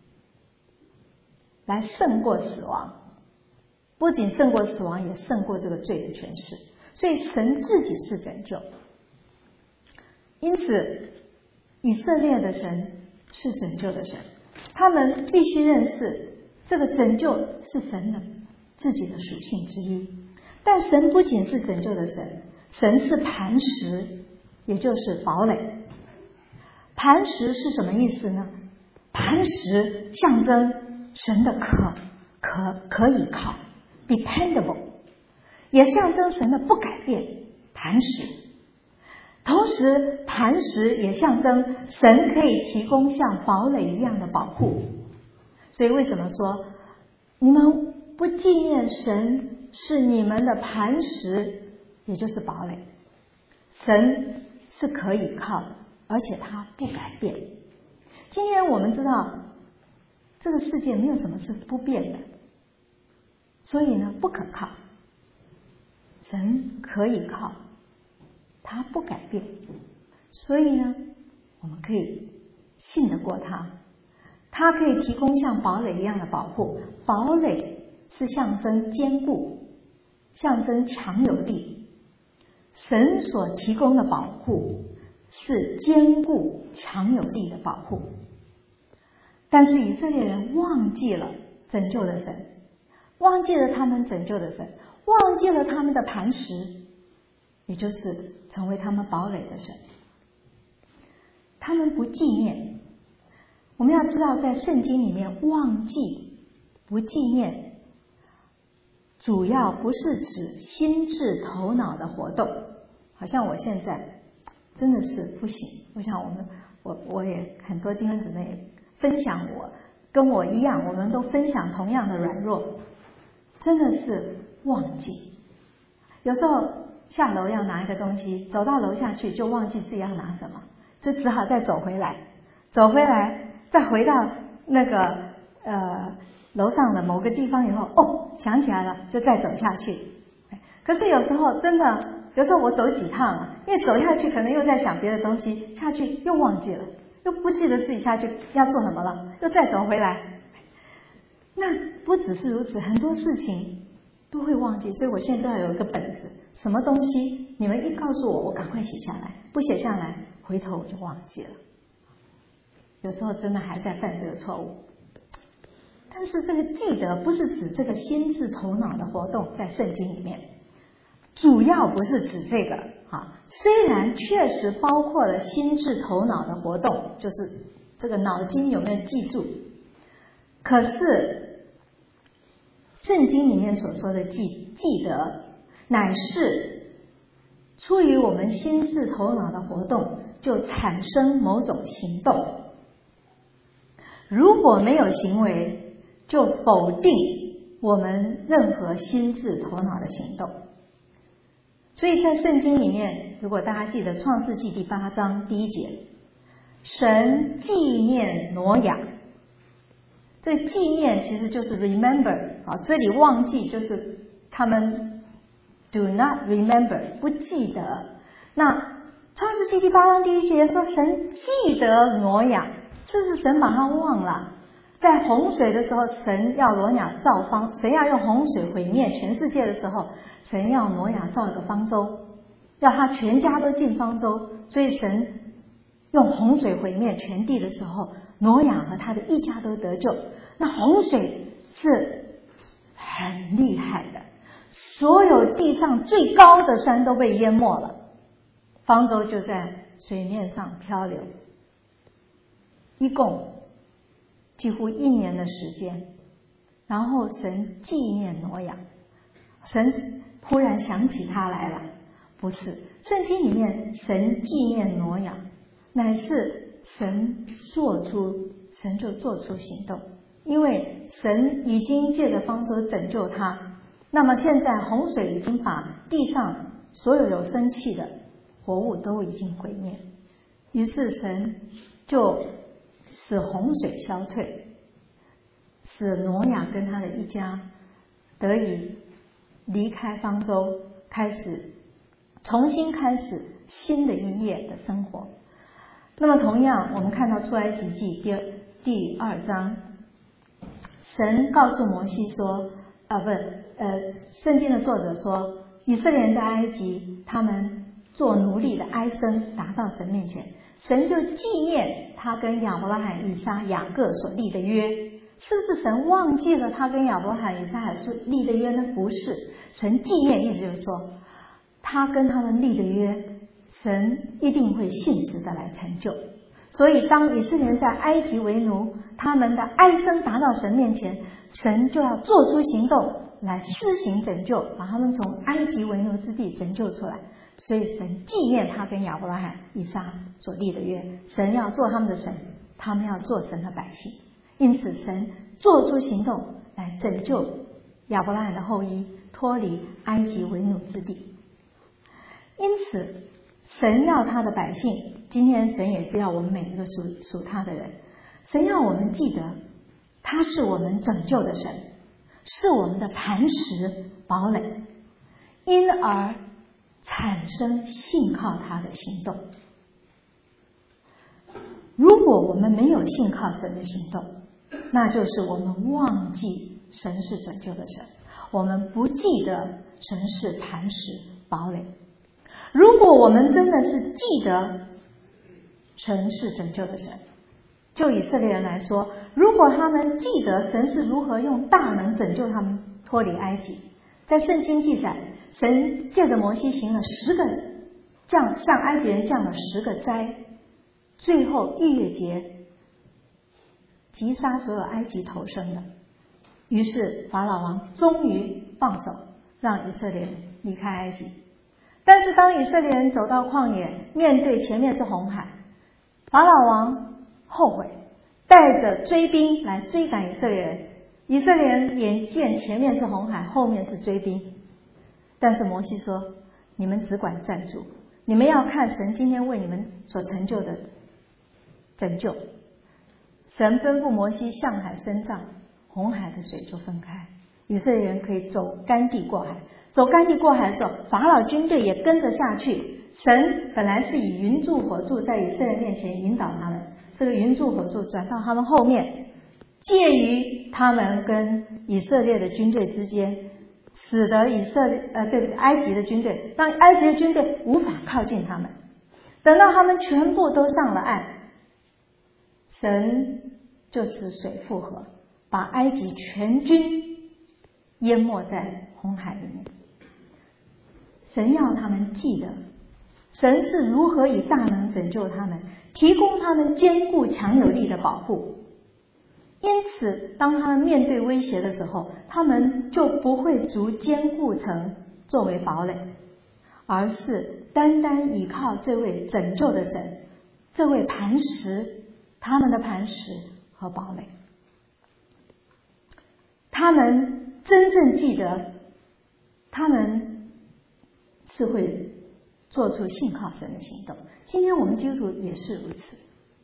来胜过死亡。不仅胜过死亡，也胜过这个罪的权势。所以神自己是拯救。因此以色列的神是拯救的神，他们必须认识这个拯救是神的自己的属性之一。但神不仅是拯救的神，神是磐石，也就是堡垒。磐石是什么意思呢？磐石象征神的可可可以靠 dependable， 也象征神的不改变磐石。同时磐石也象征神可以提供像堡垒一样的保护。所以为什么说你们不纪念神是你们的磐石，也就是堡垒？神是可以靠，而且他不改变。今天我们知道这个世界没有什么是不变的，所以呢不可靠。神可以靠，他不改变，所以呢我们可以信得过他。他可以提供像堡垒一样的保护，堡垒是象征坚固，象征强有力。神所提供的保护是坚固强有力的保护。但是以色列人忘记了拯救的神，忘记了他们拯救的神，忘记了他们的磐石，也就是成为他们堡垒的神。他们不纪念。我们要知道，在圣经里面，忘记、不纪念，主要不是指心智头脑的活动。好像我现在真的是不行。我想我们，我我也很多弟兄姊妹分享我，跟我一样，我们都分享同样的软弱，真的是忘记。有时候下楼要拿一个东西，走到楼下去就忘记自己要拿什么，就只好再走回来，走回来再回到那个呃楼上的某个地方以后，哦，想起来了，就再走下去。可是有时候真的，有时候我走几趟啊，因为走下去可能又在想别的东西，下去又忘记了，又不记得自己下去要做什么了，又再走回来。那不只是如此，很多事情都会忘记，所以我现在都要有一个本子，什么东西你们一告诉我，我赶快写下来，不写下来，回头我就忘记了。有时候真的还在犯这个错误。但是这个记得不是指这个心智头脑的活动，在圣经里面主要不是指这个啊，虽然确实包括了心智头脑的活动，就是这个脑筋有没有记住，可是圣经里面所说的记记得，乃是出于我们心智头脑的活动，就产生某种行动。如果没有行为，就否定我们任何心智头脑的行动。所以在圣经里面，如果大家记得创世纪第八章第一节，神纪念挪亚，这个纪念其实就是 remember 啊，这里忘记就是他们 do not remember 不记得。那创世纪第八章第一节说神记得挪亚，是不是神把他忘了？在洪水的时候，神要挪亚造方，神要用洪水毁灭全世界的时候，神要挪亚造一个方舟，要他全家都进方舟。所以神用洪水毁灭全地的时候，挪亚和他的一家都得救。那洪水是很厉害的，所有地上最高的山都被淹没了，方舟就在水面上漂流，一共几乎一年的时间。然后神纪念挪亚，神忽然想起他来了，不是圣经里面神纪念挪亚，乃是神做出神就做出行动，因为神已经借着方舟拯救他。那么现在洪水已经把地上所有有生气的活物都已经毁灭，于是神就使洪水消退，使挪亚跟他的一家得以离开方舟，开始重新开始新的一页的生活。那么同样我们看到出埃及记第二第二章，神告诉摩西说啊不呃圣经的作者说，以色列人在埃及他们做奴隶的哀声达到神面前，神就纪念他跟亚伯拉罕、以撒、雅各所立的约。是不是神忘记了他跟亚伯拉罕、以撒所立的约呢？不是，神纪念，意思就是说他跟他们立的约，神一定会信实的来成就。所以当以色列人在埃及为奴，他们的哀声达到神面前，神就要做出行动来施行拯救，把他们从埃及为奴之地拯救出来。所以神纪念他跟亚伯拉罕、以撒所立的约，神要做他们的神，他们要做神的百姓。因此神做出行动来拯救亚伯拉罕的后裔脱离埃及为奴之地。因此神要他的百姓，今天神也是要我们每一个属属他的人，神要我们记得他是我们拯救的神，是我们的磐石堡垒，因而产生信靠他的行动。如果我们没有信靠神的行动，那就是我们忘记神是拯救的神，我们不记得神是磐石堡垒。如果我们真的是记得神是拯救的神， 就以色列人来说，如果他们记得神是如何用大能拯救他们脱离埃及，在圣经记载，神借着摩西行了十个降，向埃及人降了十个灾，最后逾越节击杀所有埃及投生的。于是法老王终于放手，让以色列人离开埃及。但是当以色列人走到旷野，面对前面是红海，法老王后悔，带着追兵来追赶以色列人。以色列人眼见前面是红海，后面是追兵，但是摩西说，你们只管站住，你们要看神今天为你们所成就的拯救。神吩咐摩西向海伸杖，红海的水就分开，以色列人可以走干地过海。走干地过海的时候，法老军队也跟着下去。神本来是以云柱火柱在以色列面前引导他们，这个云柱火柱转到他们后面，介于他们跟以色列的军队之间，使得以色列呃对不对埃及的军队，让埃及的军队无法靠近他们。等到他们全部都上了岸，神就使水复合，把埃及全军淹没在红海里面。神要他们记得神是如何以大能拯救他们，提供他们坚固强有力的保护。因此当他们面对威胁的时候，他们就不会筑坚固城作为堡垒，而是单单依靠这位拯救的神，这位磐石，他们的磐石和堡垒。他们真正记得，他们是会做出信靠神的行动。今天我们基督徒也是如此。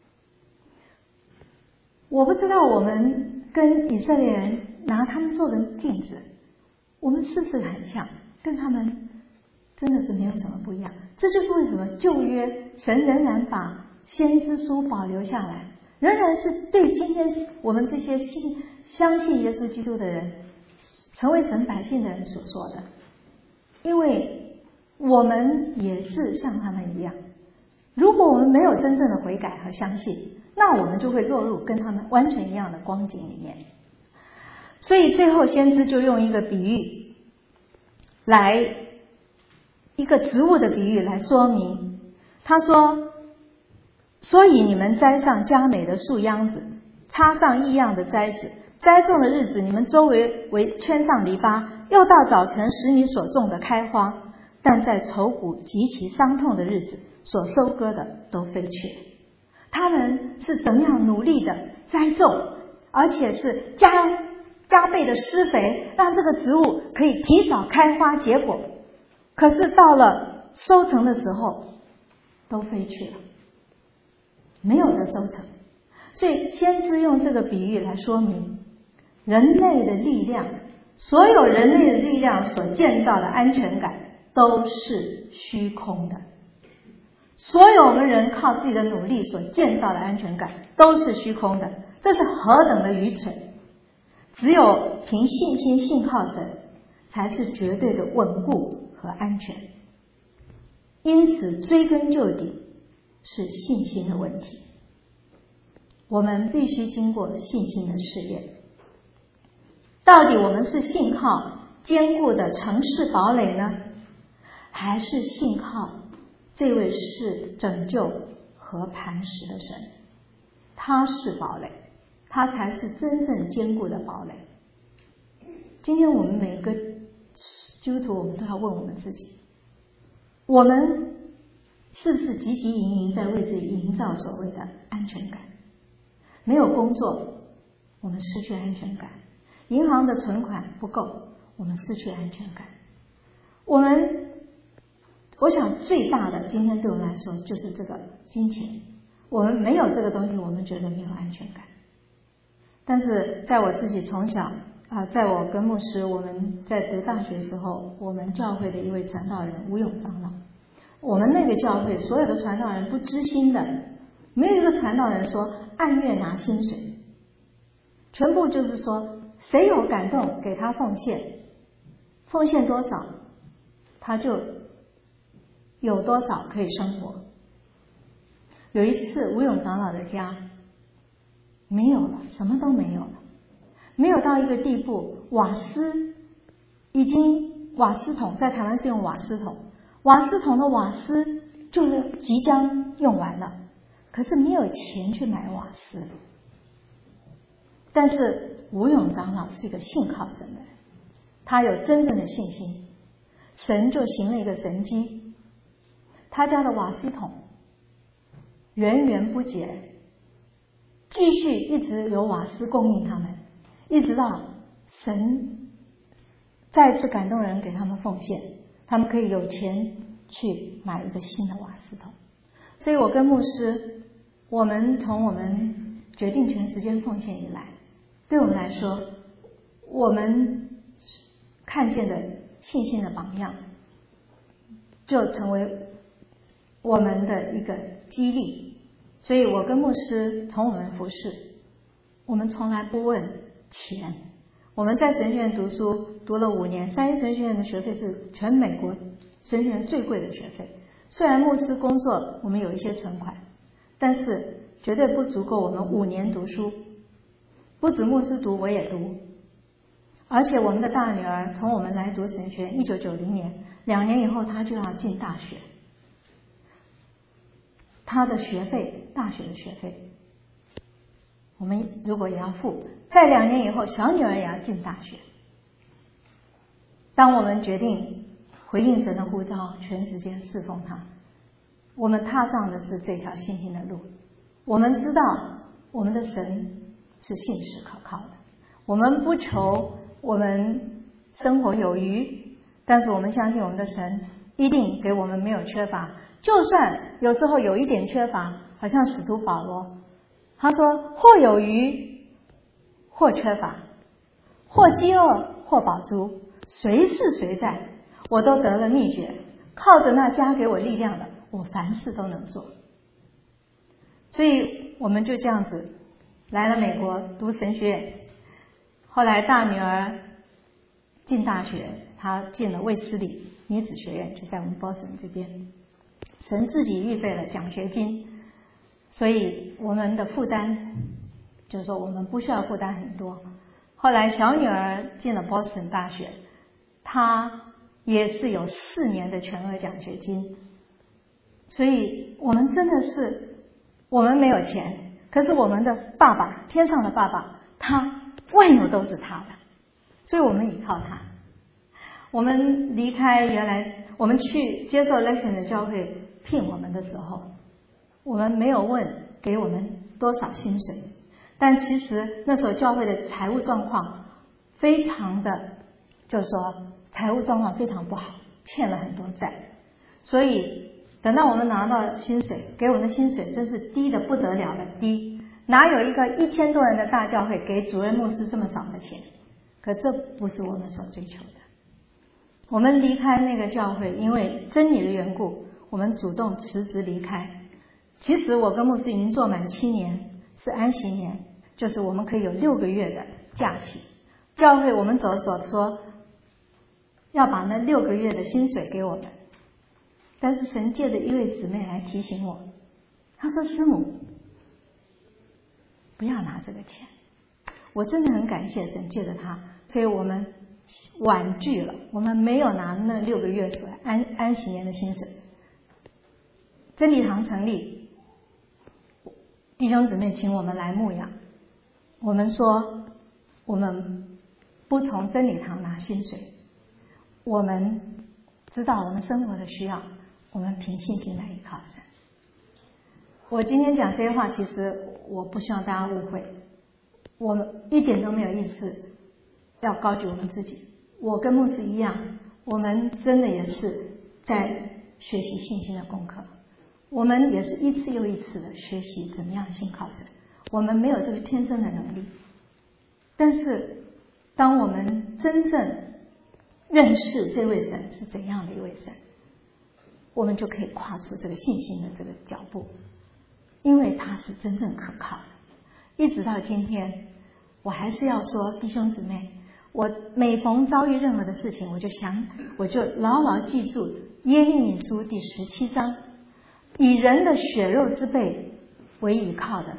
我不知道我们跟以色列人拿他们做的镜子，我们是不是很像？跟他们真的是没有什么不一样。这就是为什么旧约神仍然把先知书保留下来，仍然是对今天我们这些信相信耶稣基督的人，成为神百姓的人所说的。因为我们也是像他们一样，如果我们没有真正的悔改和相信，那我们就会落入跟他们完全一样的光景里面。所以最后先知就用一个比喻来，一个植物的比喻来说明。他说，所以你们栽上佳美的树秧子，插上异样的栽子，栽种的日子你们周围围圈上篱笆，又到早晨使你所种的开花，但在愁苦极其伤痛的日子，所收割的都飞去。他们是怎么样努力的栽种，而且是加加倍的施肥，让这个植物可以提早开花结果，可是到了收成的时候都飞去了，没有得收成。所以先知用这个比喻来说明人类的力量，所有人类的力量所建造的安全感都是虚空的。所有我们人靠自己的努力所建造的安全感都是虚空的，这是何等的愚蠢！只有凭信心信靠神，才是绝对的稳固和安全。因此追根究底是信心的问题，我们必须经过信心的试验。到底我们是信靠坚固的城市堡垒呢，还是信靠这位是拯救和磐石的神？他是堡垒，他才是真正坚固的堡垒。今天我们每个基督徒，我们都要问我们自己，我们是不是汲汲营营在为自己营造所谓的安全感？没有工作，我们失去安全感；银行的存款不够，我们失去安全感。我们我想最大的今天对我们来说就是这个金钱，我们没有这个东西，我们觉得没有安全感。但是在我自己从小啊，在我跟牧师我们在读大学时候，我们教会的一位传道人吴永长老，我们那个教会所有的传道人不知心的，没有一个传道人说按月拿薪水，全部就是说谁有感动给他奉献，奉献多少他就有多少可以生活。有一次吴永长老的家没有了，什么都没有了，没有到一个地步，瓦斯已经瓦斯桶在台湾是用瓦斯桶，瓦斯桶的瓦斯就是即将用完了，可是没有钱去买瓦斯。但是吴永长老是一个信靠神的人，他有真正的信心，神就行了一个神迹，他家的瓦斯桶源源不绝，继续一直有瓦斯供应他们，一直到神再次感动人给他们奉献，他们可以有钱去买一个新的瓦斯桶。所以我跟牧师，我们从我们决定全时间奉献以来，对我们来说，我们看见的信心的榜样就成为我们的一个激励。所以我跟牧师从我们服事，我们从来不问钱。我们在神学院读书读了五年，三一神学院的学费是全美国神学院最贵的学费。虽然牧师工作我们有一些存款，但是绝对不足够我们五年读书。不止牧师读，我也读。而且我们的大女儿从我们来读神学院一九九零年，两年以后她就要进大学，她的学费，大学的学费我们如果也要付，在两年以后小女儿也要进大学。当我们决定回应神的呼召，全时间侍奉他，我们踏上的是这条信心的路。我们知道我们的神是信实可靠的，我们不求我们生活有余，但是我们相信我们的神一定给我们没有缺乏。就算有时候有一点缺乏，好像使徒保罗他说，或有余或缺乏，或饥饿或饱足，随是随在，我都得了秘诀，靠着那加给我力量的，我凡事都能做。所以我们就这样子来了美国读神学院，后来大女儿进大学，她进了卫斯理女子学院，就在我们波士顿这边，神自己预备了奖学金，所以我们的负担就是说我们不需要负担很多。后来小女儿进了波士顿大学，她也是有四年的全额奖学金。所以我们真的是，我们没有钱，可是我们的爸爸，天上的爸爸，他万有都是他的，所以我们依靠他。我们离开原来我们去接受 Lexion 的教会聘我们的时候，我们没有问给我们多少薪水，但其实那时候教会的财务状况非常的，就是说财务状况非常不好，欠了很多债，所以等到我们拿到薪水，给我们的薪水真是低的不得了的低，哪有一个一千多人的大教会给主任牧师这么少的钱？可这不是我们所追求的。我们离开那个教会，因为真理的缘故，我们主动辞职离开。其实我跟牧师已经做满七年，是安息年，就是我们可以有六个月的假期。教会我们走所说要把那六个月的薪水给我们，但是神借着一位姊妹来提醒我，她说师母不要拿这个钱。我真的很感谢神借着她，所以我们婉拒了，我们没有拿那六个月所安安息年的薪水。真理堂成立，弟兄姊妹请我们来牧养，我们说我们不从真理堂拿薪水，我们知道我们生活的需要，我们凭信心来依靠神。我今天讲这些话，其实我不希望大家误会，我们一点都没有意思要高举我们自己。我跟牧师一样，我们真的也是在学习信心的功课，我们也是一次又一次的学习怎么样信靠神。我们没有这个天生的能力，但是当我们真正认识这位神是怎样的一位神，我们就可以跨出这个信心的这个脚步，因为他是真正可靠的。一直到今天，我还是要说，弟兄姊妹，我每逢遭遇任何的事情，我就想，我就牢牢记住耶利米书第十七章，以人的血肉之辈为倚靠的，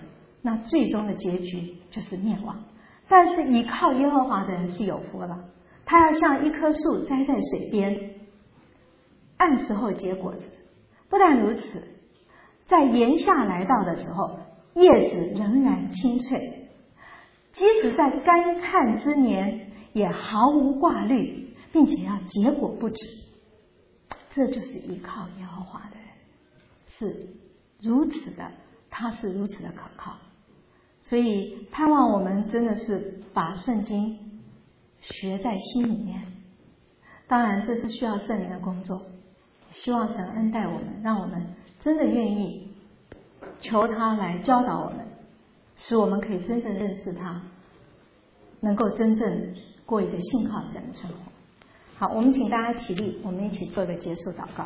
那最终的结局就是灭亡。但是倚靠耶和华的人是有福了，他要像一棵树栽在水边，按时候结果子。不但如此，在炎夏来到的时候，叶子仍然青翠，即使在干旱之年也毫无挂虑，并且要结果不止。这就是依靠耶和华的人，是如此的，他是如此的可靠。所以盼望我们真的是把圣经学在心里面。当然这是需要圣灵的工作，希望神恩待我们，让我们真的愿意求他来教导我们，使我们可以真正认识他，能够真正过一个信靠神的生活。好，我们请大家起立，我们一起做个结束祷告。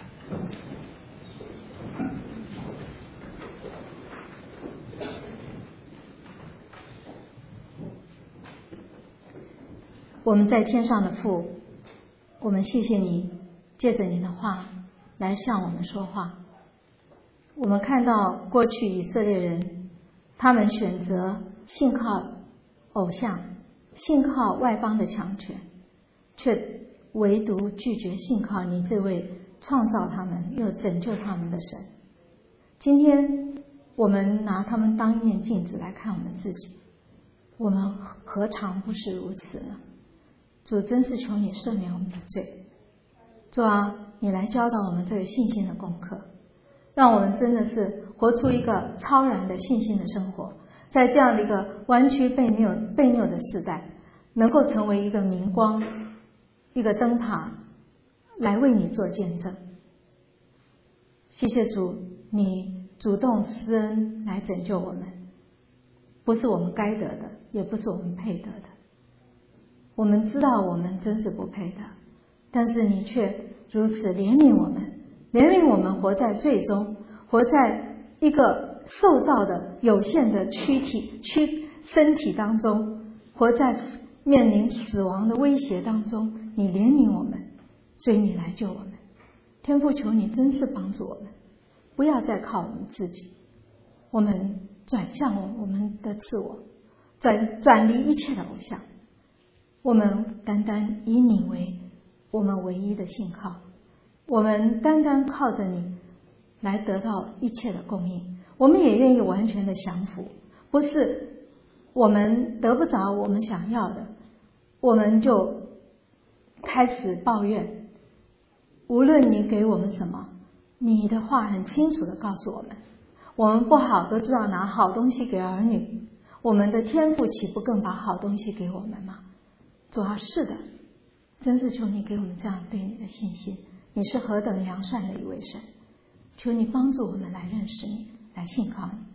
我们在天上的父，我们谢谢你借着你的话来向我们说话。我们看到过去以色列人，他们选择信靠偶像，信靠外邦的强权，却唯独拒绝信靠你这位创造他们又拯救他们的神。今天我们拿他们当一面镜子来看我们自己，我们何尝不是如此呢？主，真是求你赦免我们的罪。主啊，你来教导我们这个信心的功课，让我们真的是活出一个超然的信心的生活，在这样的一个弯曲悖谬悖谬的时代，能够成为一个明光，一个灯塔，来为你做见证。谢谢主，你主动施恩来拯救我们，不是我们该得的，也不是我们配得的。我们知道我们真是不配的，但是你却如此怜悯我们，怜悯我们活在罪中，活在一个受造的有限的躯体躯身体当中，活在面临死亡的威胁当中，你怜悯我们，所以你来救我们。天父，求你真是帮助我们，不要再靠我们自己，我们转向我们的自我，转转离一切的偶像，我们单单以你为我们唯一的信靠，我们单单靠着你来得到一切的供应。我们也愿意完全的降服，不是我们得不着我们想要的，我们就开始抱怨。无论你给我们什么，你的话很清楚的告诉我们，我们不好都知道拿好东西给儿女，我们的天父岂不更把好东西给我们吗？主啊，是的，真是求你给我们这样对你的信心，你是何等良善的一位神，求你帮助我们来认识你，来信靠你。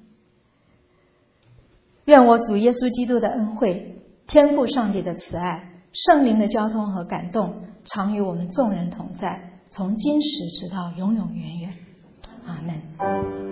愿我主耶稣基督的恩惠，天父上帝的慈爱，圣灵的交通和感动，常与我们众人同在，从今时直到永永远远。阿们。